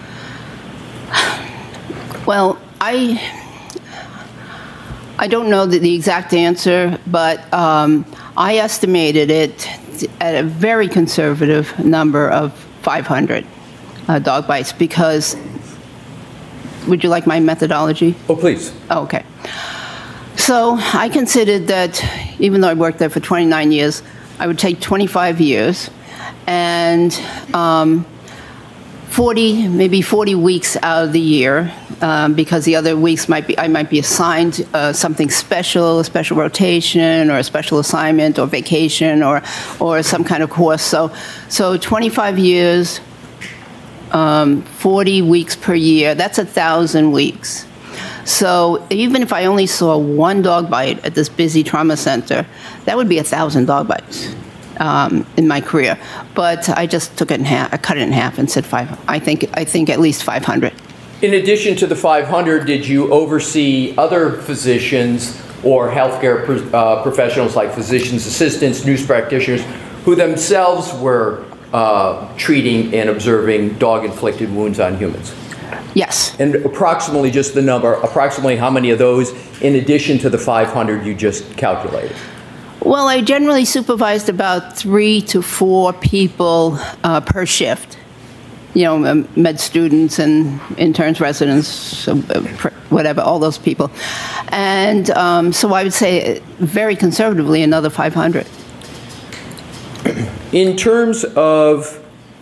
Well, I I don't know the, the exact answer, but um, I estimated it at a very conservative number of five hundred uh, dog bites because, would you like my methodology? Oh, please. Oh, okay. So I considered that even though I worked there for twenty-nine years, I would take twenty-five years and um, forty, maybe forty weeks out of the year, um, because the other weeks might be, I might be assigned uh, something special, a special rotation or a special assignment or vacation or, or some kind of course. So, so twenty-five years, um, forty weeks per year, that's a thousand weeks. So even if I only saw one dog bite at this busy trauma center, that would be a thousand dog bites um, in my career. But I just took it in half. I cut it in half and said five. I think I think at least five hundred. In addition to the five hundred, did you oversee other physicians or healthcare pro- uh, professionals like physicians' assistants, nurse practitioners, who themselves were uh, treating and observing dog-inflicted wounds on humans? Yes. And approximately, just the number, approximately how many of those, in addition to the five hundred you just calculated? Well, I generally supervised about three to four people uh, per shift. You know, um, med students and interns, residents, uh, whatever, all those people. And um, so I would say, very conservatively, another five hundred. In terms of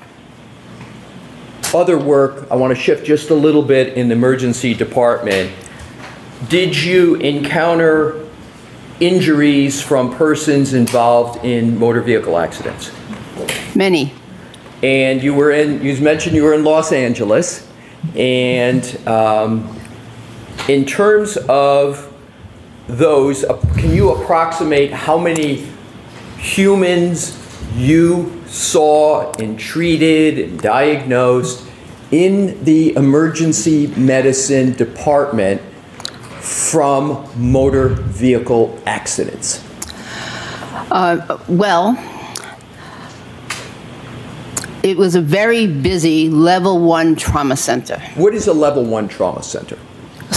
other work, I want to shift just a little bit in the emergency department. Did you encounter injuries from persons involved in motor vehicle accidents? Many. And you were in, you mentioned you were in Los Angeles. And um, in terms of those, uh, can you approximate how many humans you saw and treated and diagnosed in the emergency medicine department from motor vehicle accidents? Uh, well, it was a very busy level one trauma center. What is a level one trauma center?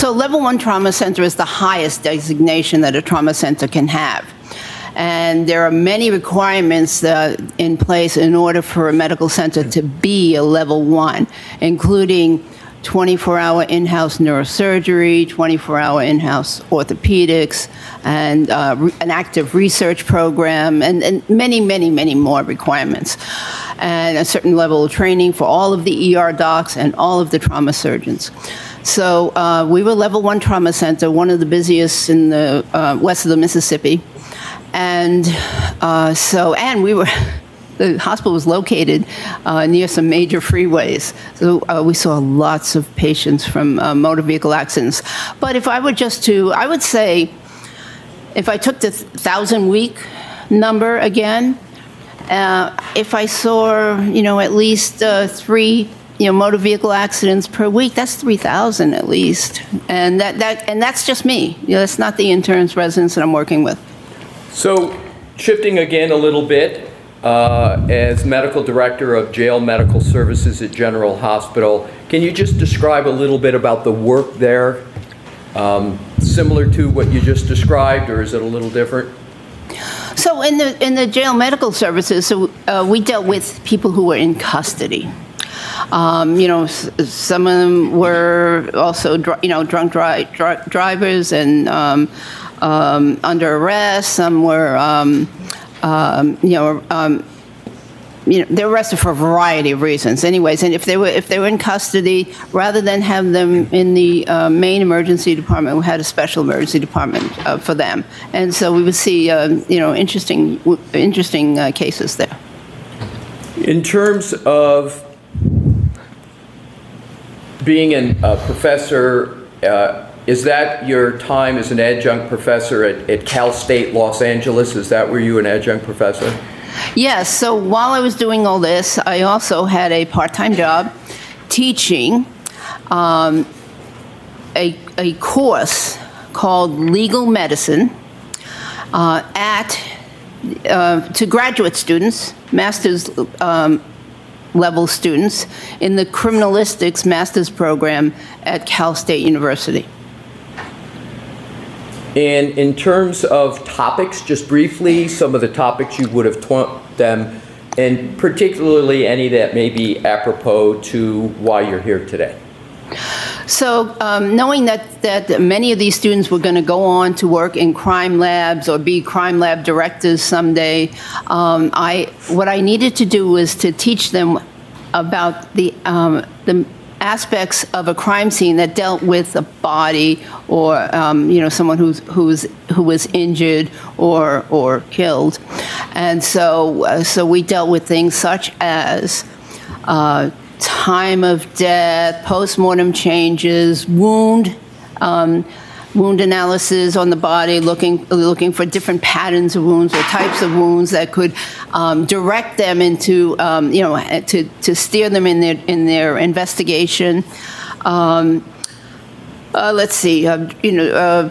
So level one trauma center is the highest designation that a trauma center can have. And there are many requirements uh, in place in order for a medical center to be a level one, including twenty-four hour in-house neurosurgery, twenty-four hour in-house orthopedics, and uh, re- an active research program, and, and many, many, many more requirements. And a certain level of training for all of the E R docs and all of the trauma surgeons. So uh, we were level one trauma center, one of the busiest in the uh, west of the Mississippi. And uh, so, and we were, the hospital was located uh, near some major freeways. So uh, we saw lots of patients from uh, motor vehicle accidents. But if I were just to, I would say, if I took the thousand week number again, uh, if I saw, you know, at least uh, three, you know, motor vehicle accidents per week, that's three thousand at least. And that, that, and that's just me. You know, that's not the interns, residents that I'm working with. So, shifting again a little bit, uh, as medical director of jail medical services at General Hospital, can you just describe a little bit about the work there, um, similar to what you just described, or is it a little different? So, in the in the jail medical services, so, uh, we dealt with people who were in custody. Um, you know, s- some of them were also, dr- you know, drunk dri- dri- drivers and um, um, under arrest. Some were, um, um, you know, um, you know, they were arrested for a variety of reasons. Anyways, and if they were if they were in custody, rather than have them in the uh, main emergency department, we had a special emergency department uh, for them. And so we would see, uh, you know, interesting interesting uh, cases there. In terms of being an, a professor, uh, is that your time as an adjunct professor at, at Cal State Los Angeles? Is that where you were an adjunct professor? Yes, so while I was doing all this, I also had a part-time job teaching um, a, a course called Legal Medicine uh, at uh, to graduate students, master's um, level students in the criminalistics master's program at Cal State University. And in terms of topics, just briefly, some of the topics you would have taught them, and particularly any that may be apropos to why you're here today. So um, knowing that, that many of these students were going to go on to work in crime labs or be crime lab directors someday, um, I what I needed to do was to teach them about the um, the aspects of a crime scene that dealt with a body or um, you know someone who's who's who was injured or or killed, and so uh, so we dealt with things such as uh, time of death, post-mortem changes, wound um, wound analysis on the body, looking looking for different patterns of wounds or types of wounds that could um, direct them into um, you know to to steer them in their in their investigation. Um, uh, let's see, uh, you know. Uh,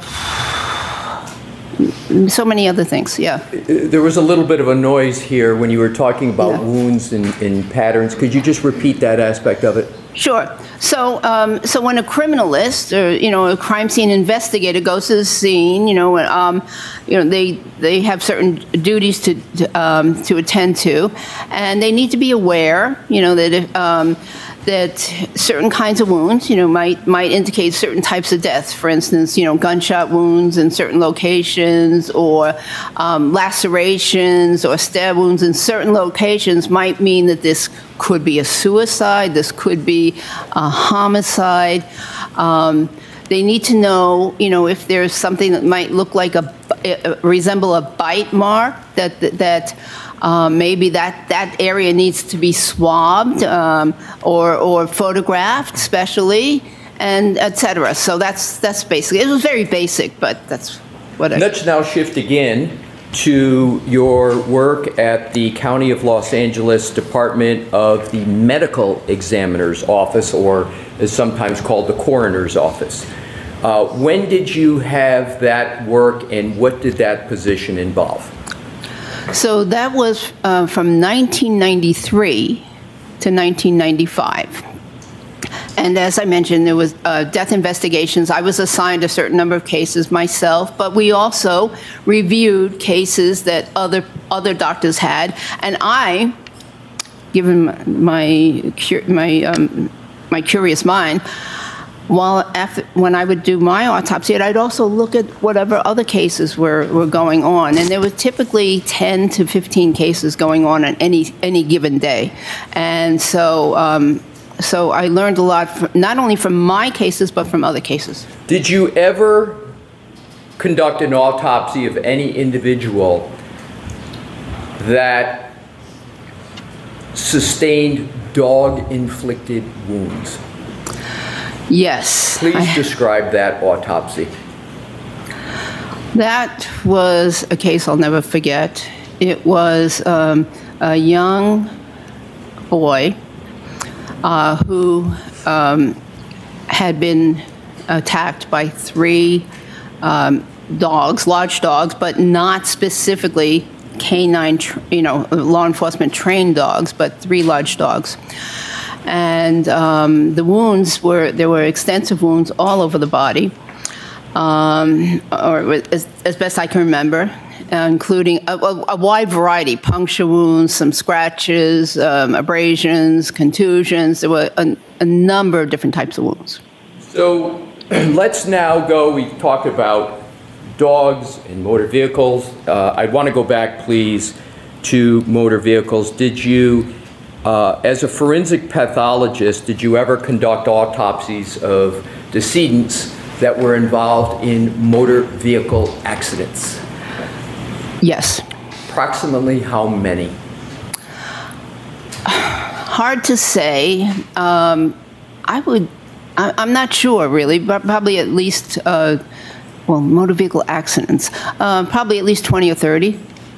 So many other things, yeah. There was a little bit of a noise here when you were talking about Yeah. wounds and, and patterns. Could you just repeat that aspect of it? Sure. So, um, so when a criminalist or you know a crime scene investigator goes to the scene, you know, um, you know they they have certain duties to to, um, to attend to, and they need to be aware, you know, that if, um, that certain kinds of wounds, you know, might might indicate certain types of deaths. For instance, you know, gunshot wounds in certain locations, or um, lacerations or stab wounds in certain locations might mean that this could be a suicide. This could be a homicide. Um, they need to know, you know, if there's something that might look like a resemble a bite mark that that. that Um, maybe that, that area needs to be swabbed um, or, or photographed specially, and et cetera. So that's, that's basically, it was very basic, but that's what I... Let's now shift again to your work at the County of Los Angeles Department of the Medical Examiner's Office, or is sometimes called the Coroner's Office. Uh, when did you have that work, and what did that position involve? So that was uh, from nineteen ninety-three to nineteen ninety-five. And as I mentioned, there was uh, death investigations. I was assigned a certain number of cases myself, but we also reviewed cases that other other doctors had. And I, given my my um, my curious mind, while after, when I would do my autopsy, I'd also look at whatever other cases were, were going on. And there were typically ten to fifteen cases going on on any any given day. And so. Um, So I learned a lot, from, not only from my cases, but from other cases. Did you ever conduct an autopsy of any individual that sustained dog-inflicted wounds? Yes. Please I, describe that autopsy. That was a case I'll never forget. It was um, a young boy Uh, who um, had been attacked by three um, dogs, large dogs, but not specifically canine, tr- you know, law enforcement trained dogs, but three large dogs. And um, the wounds were, there were extensive wounds all over the body, um, or as, as best I can remember. Uh, including a, a, a wide variety, puncture wounds, some scratches, um, abrasions, contusions. There were a, a number of different types of wounds. So let's now go, we talked about dogs and motor vehicles. Uh, I want to go back, please, to motor vehicles. Did you, uh, as a forensic pathologist, did you ever conduct autopsies of decedents that were involved in motor vehicle accidents? Yes. Approximately how many? Hard to say. Um, I would, I, I'm not sure really, but probably at least, uh, well, motor vehicle accidents, uh, probably at least twenty or thirty.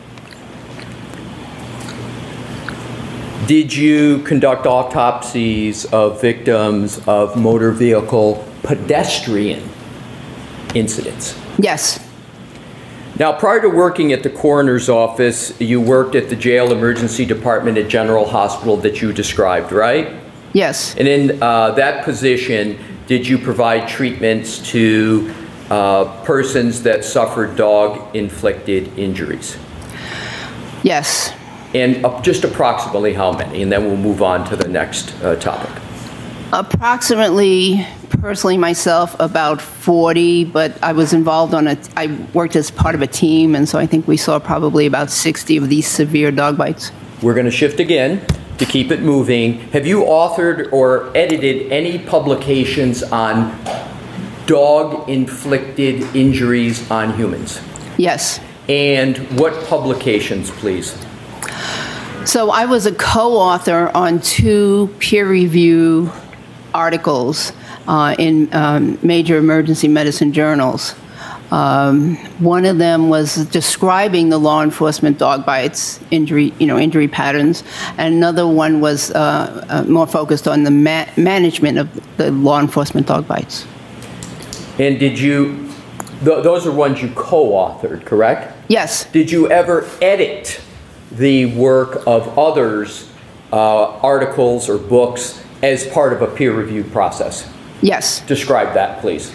Did you conduct autopsies of victims of motor vehicle pedestrian incidents? Yes. Now, prior to working at the coroner's office, you worked at the jail emergency department at General Hospital that you described, right? Yes. And in uh, that position, did you provide treatments to uh, persons that suffered dog-inflicted injuries? Yes. And uh, just approximately how many? And then we'll move on to the next uh, topic. Approximately, personally myself, about forty, but I was involved on a, I worked as part of a team, and so I think we saw probably about sixty of these severe dog bites. We're going to shift again to keep it moving. Have you authored or edited any publications on dog-inflicted injuries on humans? Yes. And what publications, please? So I was a co-author on two peer-review articles uh, in um, major emergency medicine journals. Um, one of them was describing the law enforcement dog bites, injury, you know, injury patterns, and another one was uh, uh, more focused on the ma- management of the law enforcement dog bites. And did you, th- those are ones you co-authored, correct? Yes. Did you ever edit the work of others' uh, articles or books as part of a peer-reviewed process? Yes. Describe that, please.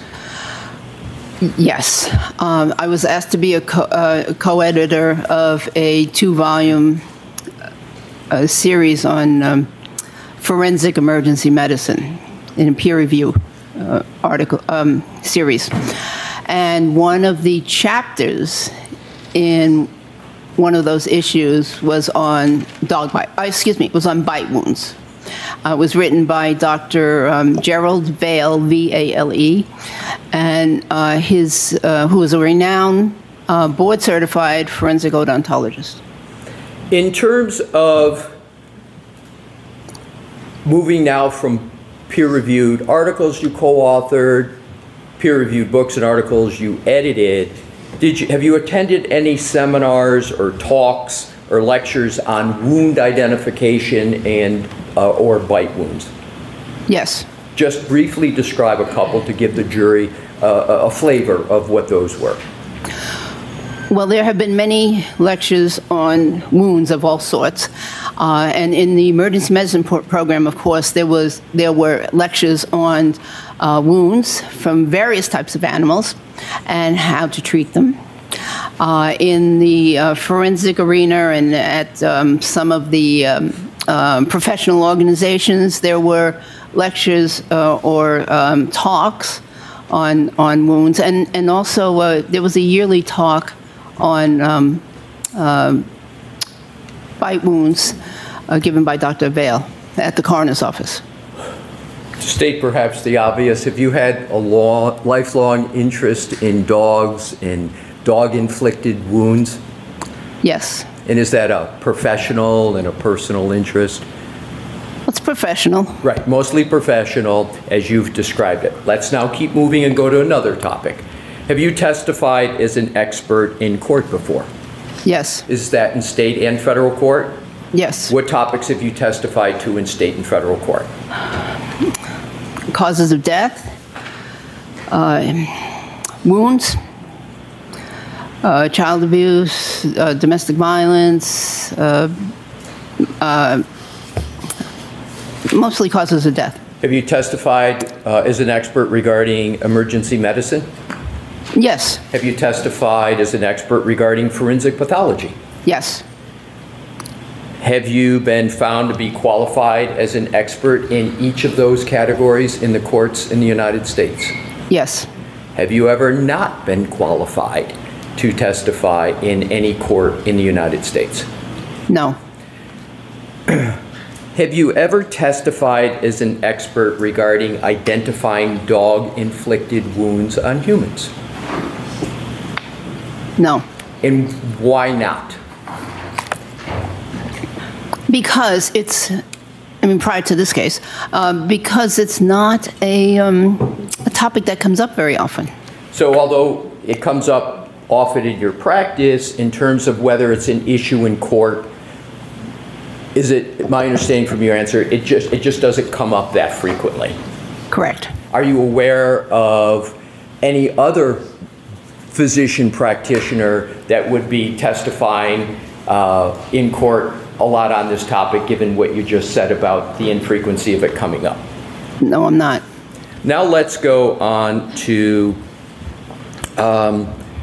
Yes. Um, I was asked to be a co- uh, co-editor of a two-volume uh, series on um, forensic emergency medicine in a peer-review uh, article um, series. And one of the chapters in one of those issues was on dog bite, uh, excuse me, was on bite wounds. Uh, it was written by Doctor Um, Gerald Vale, V A L E, and uh, his, uh, who is a renowned uh, board-certified forensic odontologist. In terms of moving now from peer-reviewed articles you co-authored, peer-reviewed books and articles you edited, did you, have you attended any seminars or talks or lectures on wound identification and uh, or bite wounds? Yes. Just briefly describe a couple to give the jury uh, a flavor of what those were. Well, there have been many lectures on wounds of all sorts. Uh, and in the emergency medicine pro- program, of course, there was there were lectures on uh, wounds from various types of animals and how to treat them. Uh, in the uh, forensic arena and at um, some of the um, um, professional organizations, there were lectures uh, or um, talks on on wounds, and and also uh, there was a yearly talk on um, uh, bite wounds uh, given by Doctor Vale at the coroner's office. To state perhaps the obvious, have you had a long, lifelong interest in dogs and dog-inflicted wounds? Yes. And is that a professional and a personal interest? It's professional. Right, mostly professional, as you've described it. Let's now keep moving and go to another topic. Have you testified as an expert in court before? Yes. Is that in state and federal court? Yes. What topics have you testified to in state and federal court? Causes of death, uh, wounds, uh, child abuse, uh, domestic violence, uh, uh, mostly causes of death. Have you testified uh, as an expert regarding emergency medicine? Yes. Have you testified as an expert regarding forensic pathology? Yes. Have you been found to be qualified as an expert in each of those categories in the courts in the United States? Yes. Have you ever not been qualified to testify in any court in the United States? No. Have you ever testified as an expert regarding identifying dog-inflicted wounds on humans? No. And why not? Because it's, I mean, prior to this case, uh, because it's not a, um, a topic that comes up very often. So although it comes up often in your practice, in terms of whether it's an issue in court, is it, my understanding from your answer, it just, it just doesn't come up that frequently? Correct. Are you aware of any other physician practitioner that would be testifying uh, in court a lot on this topic, given what you just said about the infrequency of it coming up? No, I'm not. Now let's go on to um,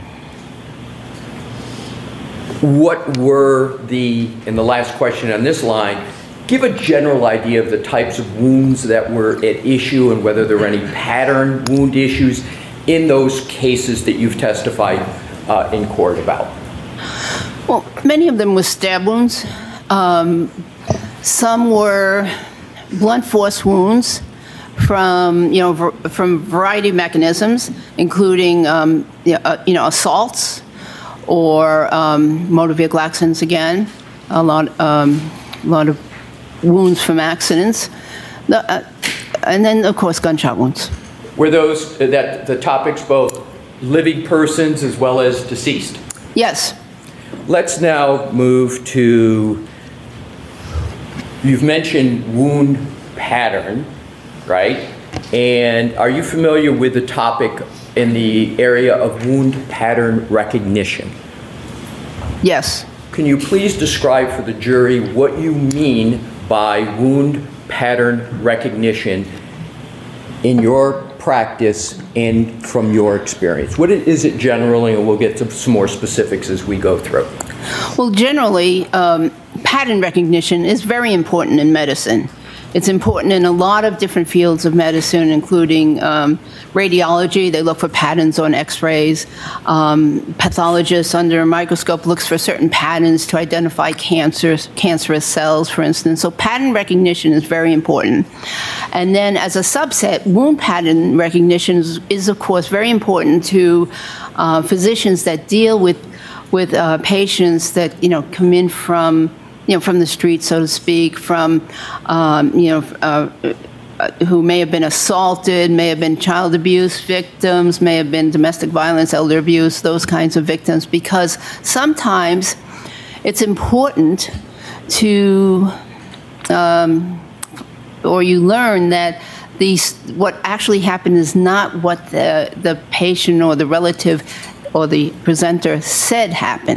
what were the, in the last question on this line, give a general idea of the types of wounds that were at issue and whether there were any pattern wound issues in those cases that you've testified uh, in court about. Well, many of them were stab wounds. Um, some were blunt force wounds from, you know, ver- from a variety of mechanisms, including, um, you know, uh, you know, assaults or um, motor vehicle accidents again, a lot, um, a lot of wounds from accidents, the, uh, and then, of course, gunshot wounds. Were those, that the topics both living persons as well as deceased? Yes. Let's now move to, you've mentioned wound pattern, right? And are you familiar with the topic in the area of wound pattern recognition? Yes. Can you please describe for the jury what you mean by wound pattern recognition in your practice and from your experience? What is it generally, and we'll get to some more specifics as we go through. Well, generally, um, pattern recognition is very important in medicine. It's important in a lot of different fields of medicine, including um, radiology. They look for patterns on x-rays. Um, pathologists under a microscope looks for certain patterns to identify cancers, cancerous cells, for instance. So pattern recognition is very important. And then as a subset, wound pattern recognition is, is of course, very important to uh, physicians that deal with, with uh, patients that, you know, come in from you know, from the street, so to speak, from, um, you know, uh, who may have been assaulted, may have been child abuse victims, may have been domestic violence, elder abuse, those kinds of victims, because sometimes it's important to, um, or you learn that these, what actually happened is not what the, the patient or the relative or the presenter said happened.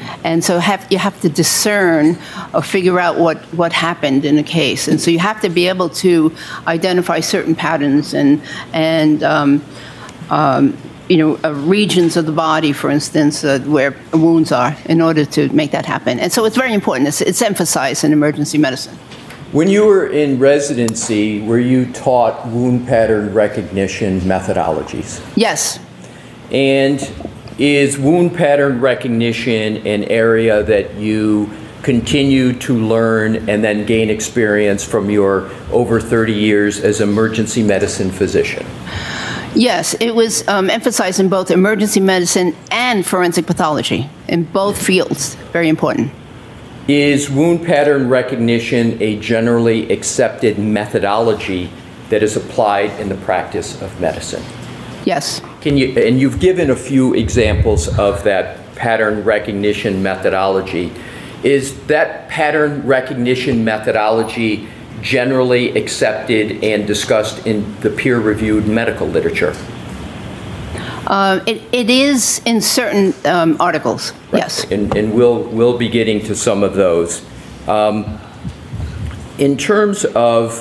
And so have, you have to discern or figure out what, what happened in a case. And so you have to be able to identify certain patterns and, and um, um, you know, uh, regions of the body, for instance, uh, where wounds are, in order to make that happen. And so it's very important. It's, it's emphasized in emergency medicine. When you were in residency, were you taught wound pattern recognition methodologies? Yes. And is wound pattern recognition an area that you continue to learn and then gain experience from your over thirty years as emergency medicine physician? Yes, it was um, emphasized in both emergency medicine and forensic pathology, in both fields. Very important. Is wound pattern recognition a generally accepted methodology that is applied in the practice of medicine? Yes. Can you, and you've given a few examples of that pattern recognition methodology. Is that pattern recognition methodology generally accepted and discussed in the peer-reviewed medical literature? Uh, it, it is in certain um, articles, right. Yes. And, and we'll, we'll be getting to some of those. Um, in terms of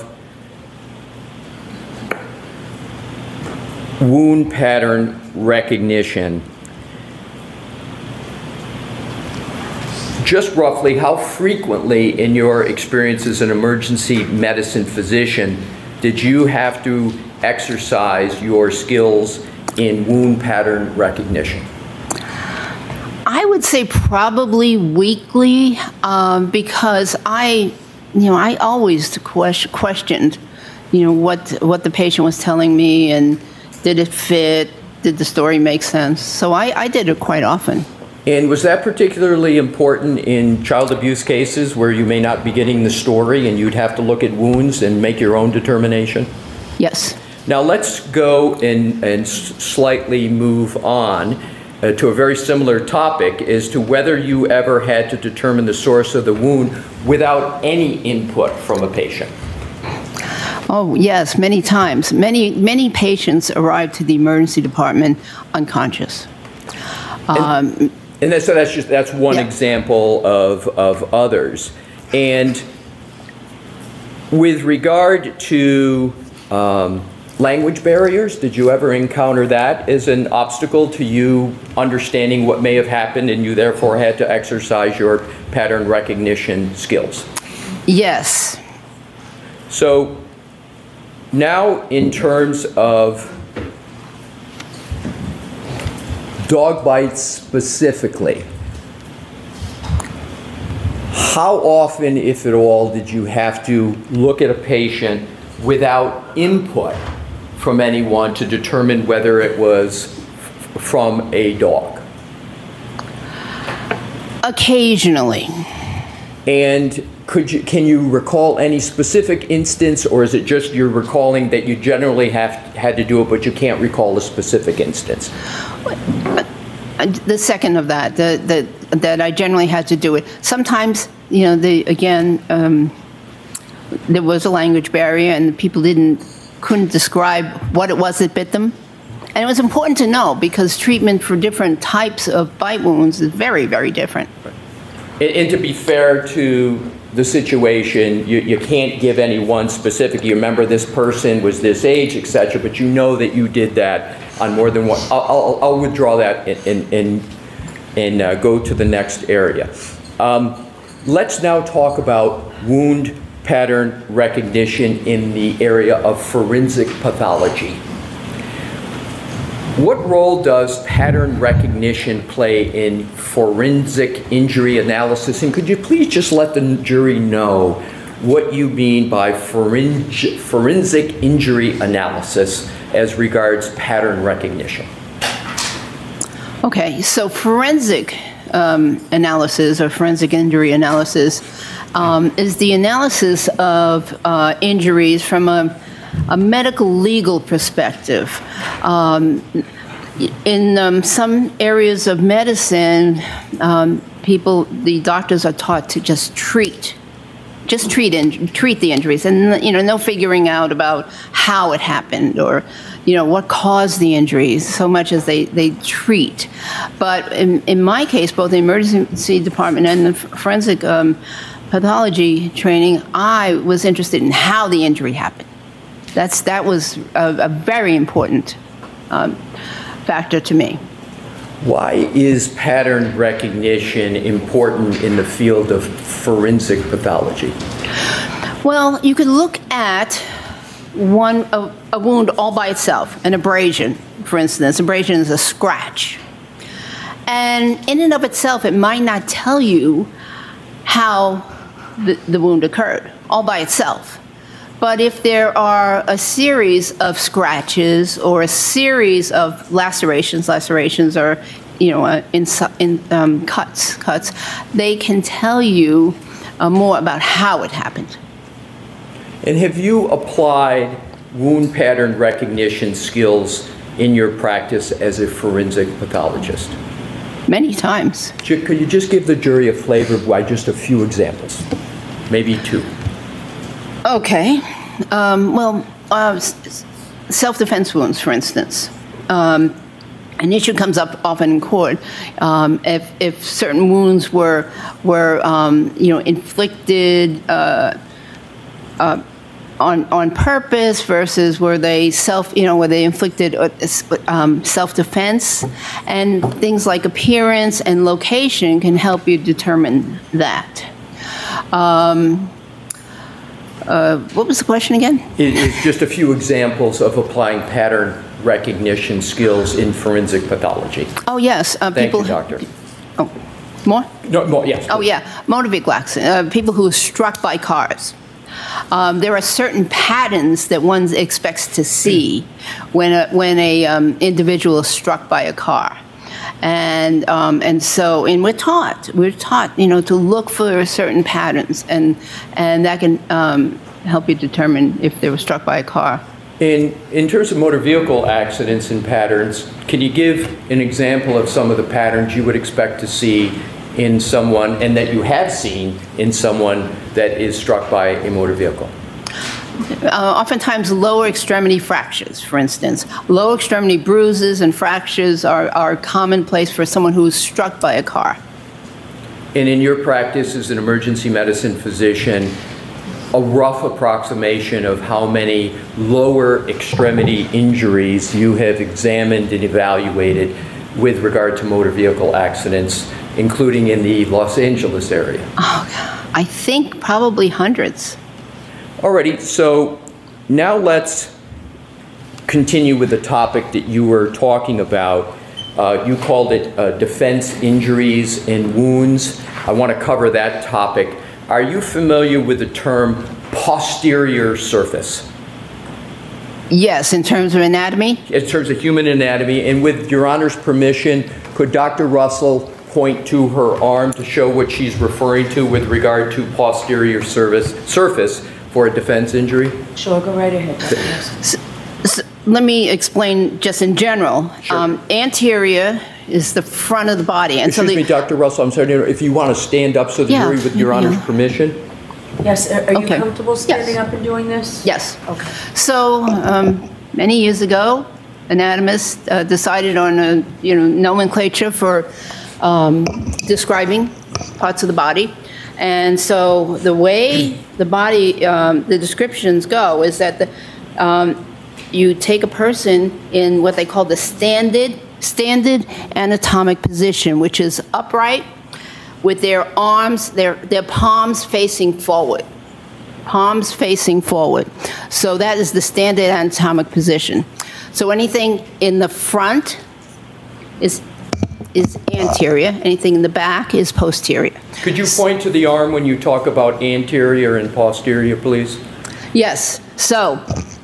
wound pattern recognition, just roughly how frequently in your experience as an emergency medicine physician did you have to exercise your skills in wound pattern recognition? I would say probably weekly, um, because I, you know, I always question, questioned, you know, what what the patient was telling me, and did it fit? Did the story make sense? So I, I did it quite often. And was that particularly important in child abuse cases where you may not be getting the story and you'd have to look at wounds and make your own determination? Yes. Now let's go and, and slightly move on uh, to a very similar topic as to whether you ever had to determine the source of the wound without any input from a patient. Oh, yes, many times. Many, many patients arrive to the emergency department unconscious. Um, and and that, so that's just that's one yeah. example of, of others. And with regard to um, language barriers, did you ever encounter that as an obstacle to you understanding what may have happened and you therefore had to exercise your pattern recognition skills? Yes. So now in terms of dog bites specifically, how often, if at all, did you have to look at a patient without input from anyone to determine whether it was f- from a dog? Occasionally. And could you, can you recall any specific instance, or is it just you're recalling that you generally have had to do it, but you can't recall a specific instance? The second of that, the, the, that I generally had to do it. Sometimes, you know, the, again, um, there was a language barrier and people didn't, couldn't describe what it was that bit them. And it was important to know because treatment for different types of bite wounds is very, very different. And, and to be fair to the situation, you, you can't give any one specific, you remember this person was this age, et cetera, but you know that you did that on more than one. I'll, I'll, I'll withdraw that and, and, and uh, go to the next area. Um, let's now talk about wound pattern recognition in the area of forensic pathology. What role does pattern recognition play in forensic injury analysis? And could you please just let the jury know what you mean by forensic, forensic injury analysis as regards pattern recognition? Okay, so forensic um, analysis or forensic injury analysis um, is the analysis of uh, injuries from a a medical legal perspective. Um, in um, some areas of medicine, um, people, the doctors are taught to just treat, just treat in, treat the injuries, and you know, no figuring out about how it happened or, you know, what caused the injuries so much as they, they treat. But in, in my case, both the emergency department and the forensic um, pathology training, I was interested in how the injury happened. That's, that was a, a very important um, factor to me. Why is pattern recognition important in the field of forensic pathology? Well, you could look at one a, a wound all by itself, an abrasion, for instance. Abrasion is a scratch. And in and of itself, it might not tell you how the, the wound occurred, all by itself. But if there are a series of scratches or a series of lacerations, lacerations are, you know, uh, in, in um, cuts, cuts, they can tell you uh, more about how it happened. And have you applied wound pattern recognition skills in your practice as a forensic pathologist? Many times. Could you just give the jury a flavor by just a few examples? Maybe two. Okay. Um, well, uh, self-defense wounds, for instance. Um, an issue comes up often in court. Um, if, if certain wounds were, were um, you know, inflicted uh, uh, on, on purpose versus were they self, you know, were they inflicted um, self-defense, and things like appearance and location can help you determine that. Um, Uh, what was the question again? It is just a few examples of applying pattern recognition skills in forensic pathology. Oh, yes. Uh, Thank people, you, doctor. Oh, more? No, more, yes. Oh, yeah. Motor vehicle accident. Uh, people who are struck by cars. Um, there are certain patterns that one expects to see when a, when a um, individual is struck by a car. And um, and so, and we're taught, we're taught, you know, to look for certain patterns, and and that can um, help you determine if they were struck by a car. In in terms of motor vehicle accidents and patterns, can you give an example of some of the patterns you would expect to see in someone, and that you have seen in someone that is struck by a motor vehicle? Uh, oftentimes lower extremity fractures, for instance. Lower extremity bruises and fractures are, are commonplace for someone who is struck by a car. And in your practice as an emergency medicine physician, a rough approximation of how many lower extremity injuries you have examined and evaluated with regard to motor vehicle accidents, including in the Los Angeles area? Oh, I think probably hundreds. Alrighty, so now let's continue with the topic that you were talking about. Uh, you called it uh, defense injuries and wounds. I want to cover that topic. Are you familiar with the term posterior surface? Yes, in terms of anatomy? In terms of human anatomy, and with Your Honor's permission, could Doctor Russell point to her arm to show what she's referring to with regard to posterior surface, surface for a defense injury? Sure, go right ahead. So, so let me explain just in general. Sure. Um, anterior is the front of the body. And Excuse so the, me, Doctor Russell, I'm sorry, if you want to stand up so the Yeah, jury, with Your yeah. Honor's permission. Yes, are are you Okay. comfortable standing Yes. up and doing this? Yes. Okay. So um, many years ago, anatomists uh, decided on a you know nomenclature for um, describing parts of the body. And so the way the body, um, the descriptions go is that the, um, you take a person in what they call the standard, standard anatomic position, which is upright with their arms, their, their palms facing forward. Palms facing forward. So that is the standard anatomic position. So anything in the front is is anterior. Anything in the back is posterior. Could you point to the arm when you talk about anterior and posterior, please? Yes. So,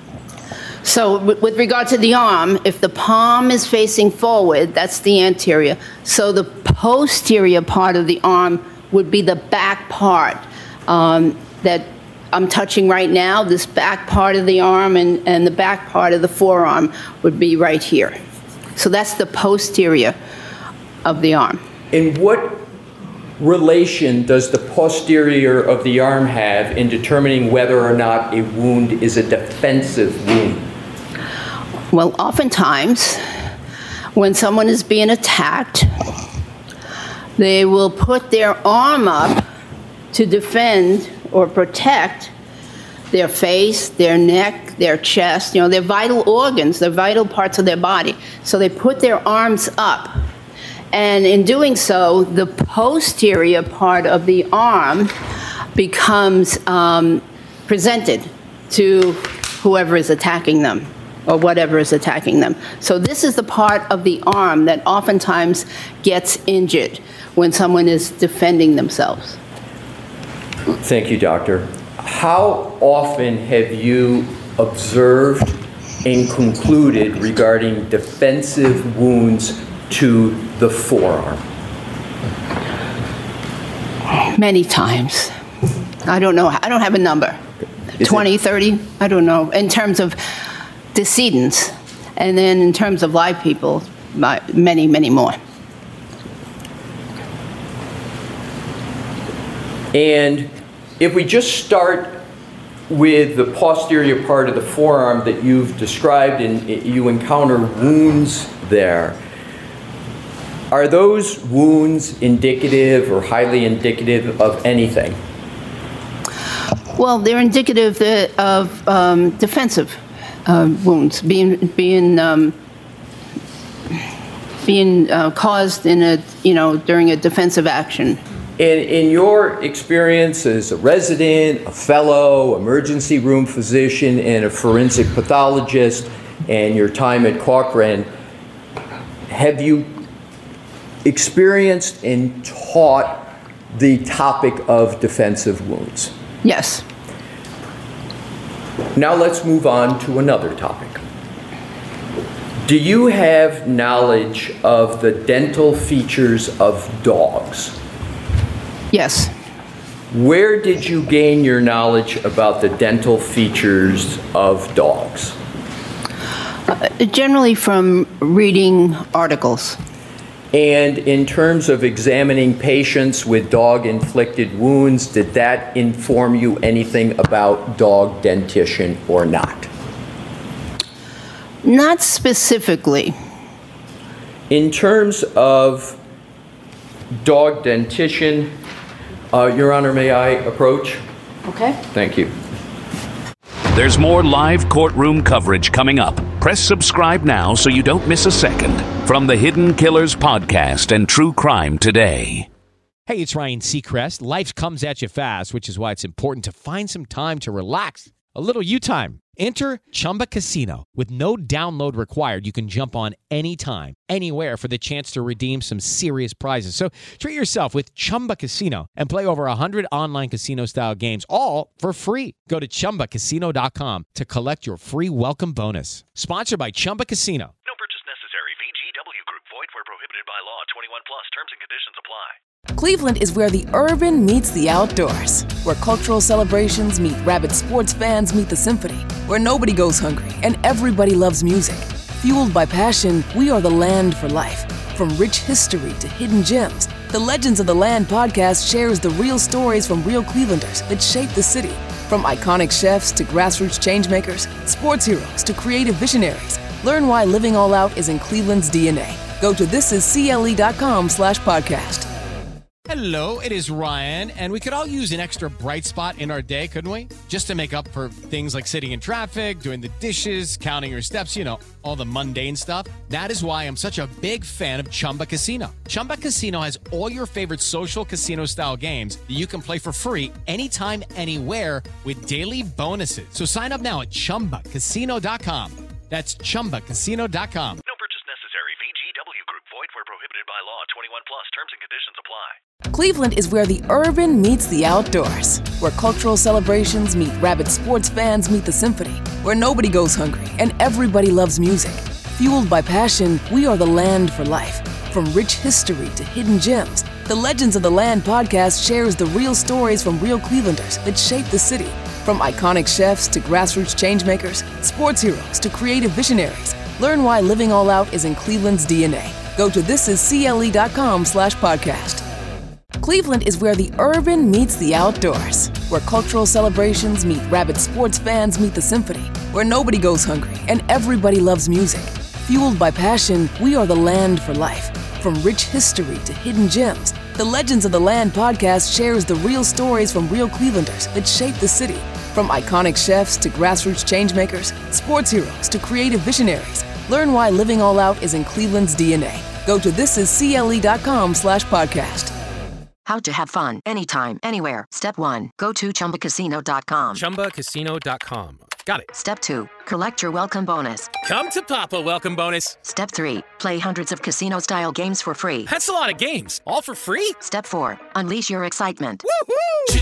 so with with regard to the arm, if the palm is facing forward, that's the anterior. So the posterior part of the arm would be the back part um, that I'm touching right now. This back part of the arm and, and the back part of the forearm would be right here. So that's the posterior of the arm. And what relation does the posterior of the arm have in determining whether or not a wound is a defensive wound? Well, oftentimes, when someone is being attacked, they will put their arm up to defend or protect their face, their neck, their chest, you know, their vital organs, their vital parts of their body. So they put their arms up. And in doing so, the posterior part of the arm becomes um, presented to whoever is attacking them or whatever is attacking them. So this is the part of the arm that oftentimes gets injured when someone is defending themselves. Thank you, Doctor. How often have you observed and concluded regarding defensive wounds to the forearm? Many times. I don't know. I don't have a number. Is twenty, it- thirty, I don't know. In terms of decedents. And then in terms of live people, my- many, many more. And if we just start with the posterior part of the forearm that you've described and you encounter wounds there, are those wounds indicative or highly indicative of anything? Well, they're indicative uh, of um, defensive uh, wounds being being um, being uh, caused in a you know during a defensive action. In, in your experience as a resident, a fellow, emergency room physician, and a forensic pathologist, and your time at Cochrane, have you experienced and taught the topic of defensive wounds? Yes. Now let's move on to another topic. Do you have knowledge of the dental features of dogs? Yes. Where did you gain your knowledge about the dental features of dogs? Uh, generally from reading articles. And in terms of examining patients with dog-inflicted wounds, did that inform you anything about dog dentition or not? Not specifically. In terms of dog dentition, uh, Your Honor, may I approach? Okay. Thank you. There's more live courtroom coverage coming up. Press subscribe now so you don't miss a second. From the Hidden Killers podcast and True Crime Today. Hey, it's Ryan Seacrest. Life comes at you fast, which is why it's important to find some time to relax. A little you time. Enter Chumba Casino. With no download required, you can jump on anytime, anywhere for the chance to redeem some serious prizes. So treat yourself with Chumba Casino and play over one hundred online casino-style games, all for free. Go to Chumba Casino dot com to collect your free welcome bonus. Sponsored by Chumba Casino. No purchase necessary. V G W Group. Void where prohibited by law. twenty-one plus. Terms and conditions apply. Cleveland is where the urban meets the outdoors, where cultural celebrations meet rabid sports fans meet the symphony, where nobody goes hungry and everybody loves music. Fueled by passion, we are the land for life. From rich history to hidden gems, the Legends of the Land podcast shares the real stories from real Clevelanders that shape the city. From iconic chefs to grassroots changemakers, sports heroes to creative visionaries, learn why living all out is in Cleveland's D N A. Go to thisiscle.com slash podcast. Hello, it is Ryan, and we could all use an extra bright spot in our day, couldn't we? Just to make up for things like sitting in traffic, doing the dishes, counting your steps, you know, all the mundane stuff. That is why I'm such a big fan of Chumba Casino. Chumba Casino has all your favorite social casino-style games that you can play for free anytime, anywhere with daily bonuses. So sign up now at chumba casino dot com. That's chumba casino dot com. No purchase necessary. V G W Group. Void where prohibited by law. twenty-one plus. Terms and conditions apply. Cleveland is where the urban meets the outdoors, where cultural celebrations meet rabid sports fans meet the symphony, where nobody goes hungry and everybody loves music. Fueled by passion, we are the land for life. From rich history to hidden gems, the Legends of the Land podcast shares the real stories from real Clevelanders that shape the city. From iconic chefs to grassroots changemakers, sports heroes to creative visionaries, learn why living all out is in Cleveland's D N A. Go to thisiscle.com slash podcast. Cleveland is where the urban meets the outdoors, where cultural celebrations meet rabid sports fans meet the symphony, where nobody goes hungry and everybody loves music. Fueled by passion, we are the land for life. From rich history to hidden gems, the Legends of the Land podcast shares the real stories from real Clevelanders that shape the city. From iconic chefs to grassroots changemakers, sports heroes to creative visionaries, learn why living all out is in Cleveland's D N A. Go to thisiscle.com slash podcast. How to have fun anytime, anywhere. Step one, go to chumba casino dot com. chumba casino dot com. Got it. Step two, collect your welcome bonus. Come to Papa welcome bonus. Step three, play hundreds of casino-style games for free. That's a lot of games. All for free? Step four, unleash your excitement. Woohoo!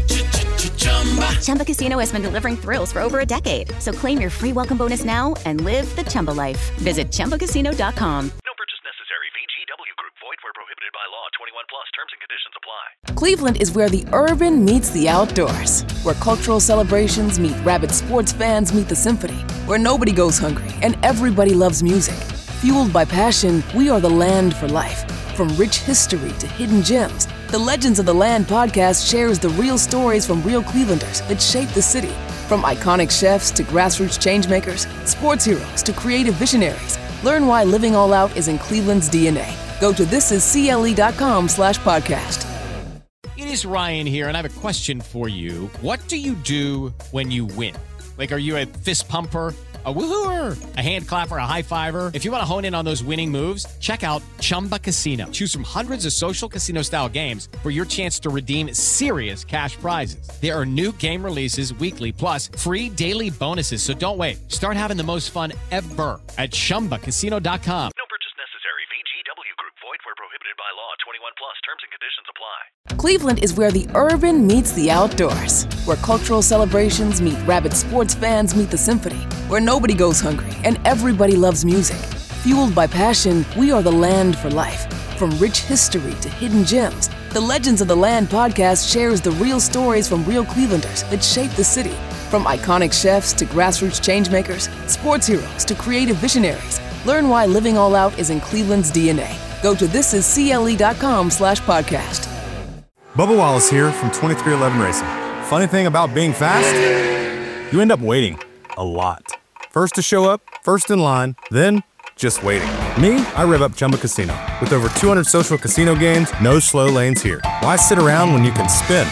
Chumba Casino has been delivering thrills for over a decade. So claim your free welcome bonus now and live the Chumba life. Visit chumba casino dot com. No purchase necessary. V G W Group. Void where prohibited by law. twenty-one plus. Terms and conditions apply. Cleveland is where the urban meets the outdoors, where cultural celebrations meet rabid sports fans meet the symphony, where nobody goes hungry and everybody loves music. Fueled by passion, we are the land for life. From rich history to hidden gems, the Legends of the Land podcast shares the real stories from real Clevelanders that shape the city. From iconic chefs to grassroots changemakers, sports heroes to creative visionaries, learn why living all out is in Cleveland's D N A. Go to thisiscle.com slash podcast. It is Ryan here, and I have a question for you. What do you do when you win? Like, are you a fist pumper, a woohooer, a hand clapper, a high fiver? If you want to hone in on those winning moves, check out Chumba Casino. Choose from hundreds of social casino-style games for your chance to redeem serious cash prizes. There are new game releases weekly, plus free daily bonuses. So don't wait. Start having the most fun ever at chumba casino dot com. No purchase necessary. V G W Group. Void where prohibited by law. twenty-one plus. Terms and conditions apply. Cleveland is where the urban meets the outdoors, where cultural celebrations meet rabid sports fans meet the symphony, where nobody goes hungry and everybody loves music. Fueled by passion, we are the land for life. From rich history to hidden gems, the Legends of the Land podcast shares the real stories from real Clevelanders that shape the city. From iconic chefs to grassroots changemakers, sports heroes to creative visionaries, learn why living all out is in Cleveland's D N A. Go to thisiscle.com slash podcast. Bubba Wallace here from twenty-three eleven Racing. Funny thing about being fast, you end up waiting a lot. First to show up, first in line, then just waiting. Me, I rev up Chumba Casino. With over two hundred social casino games, no slow lanes here. Why sit around when you can spin?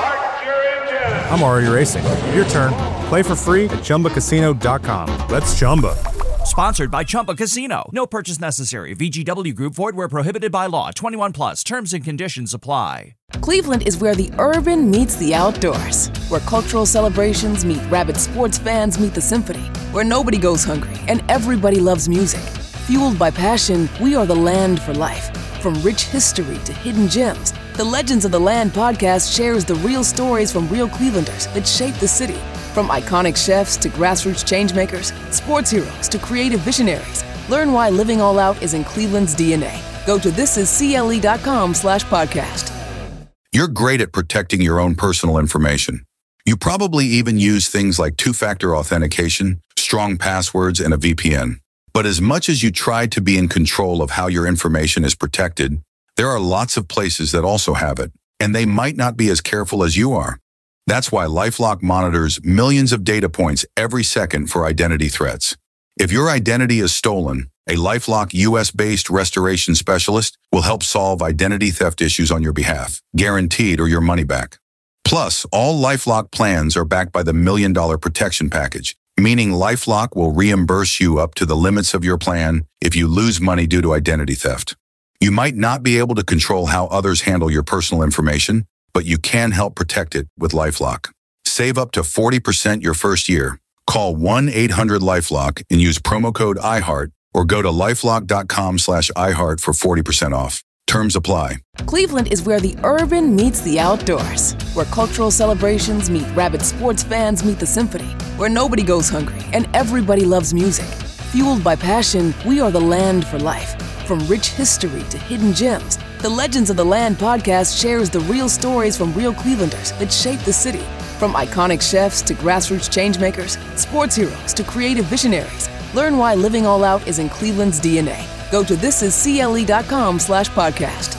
I'm already racing. Your turn. Play for free at chumba casino dot com. Let's Chumba. Sponsored by Chumba Casino. No purchase necessary. V G W Group. Void where prohibited by law. twenty-one plus. Terms and conditions apply. Cleveland is where the urban meets the outdoors, where cultural celebrations meet rabid sports fans meet the symphony, where nobody goes hungry and everybody loves music. Fueled by passion, we are the land for life. From rich history to hidden gems, the Legends of the Land podcast shares the real stories from real Clevelanders that shape the city. From iconic chefs to grassroots changemakers, sports heroes to creative visionaries, learn why living all out is in Cleveland's D N A. Go to thisiscle.com slash podcast. You're great at protecting your own personal information. You probably even use things like two-factor authentication, strong passwords, and a V P N. But as much as you try to be in control of how your information is protected, there are lots of places that also have it, and they might not be as careful as you are. That's why LifeLock monitors millions of data points every second for identity threats. If your identity is stolen, a LifeLock U S-based restoration specialist will help solve identity theft issues on your behalf, guaranteed or your money back. Plus, all LifeLock plans are backed by the Million Dollar Protection Package, meaning LifeLock will reimburse you up to the limits of your plan if you lose money due to identity theft. You might not be able to control how others handle your personal information, but you can help protect it with LifeLock. Save up to forty percent your first year. Call one eight hundred LifeLock and use promo code iHeart or go to lifelock.com slash iHeart for forty percent off. Terms apply. Cleveland is where the urban meets the outdoors, where cultural celebrations meet rabid sports fans meet the symphony, where nobody goes hungry and everybody loves music. Fueled by passion, we are the land for life. From rich history to hidden gems, the Legends of the Land podcast shares the real stories from real Clevelanders that shape the city. From iconic chefs to grassroots changemakers, sports heroes to creative visionaries, learn why living all out is in Cleveland's D N A. Go to thisiscle.com slash podcast.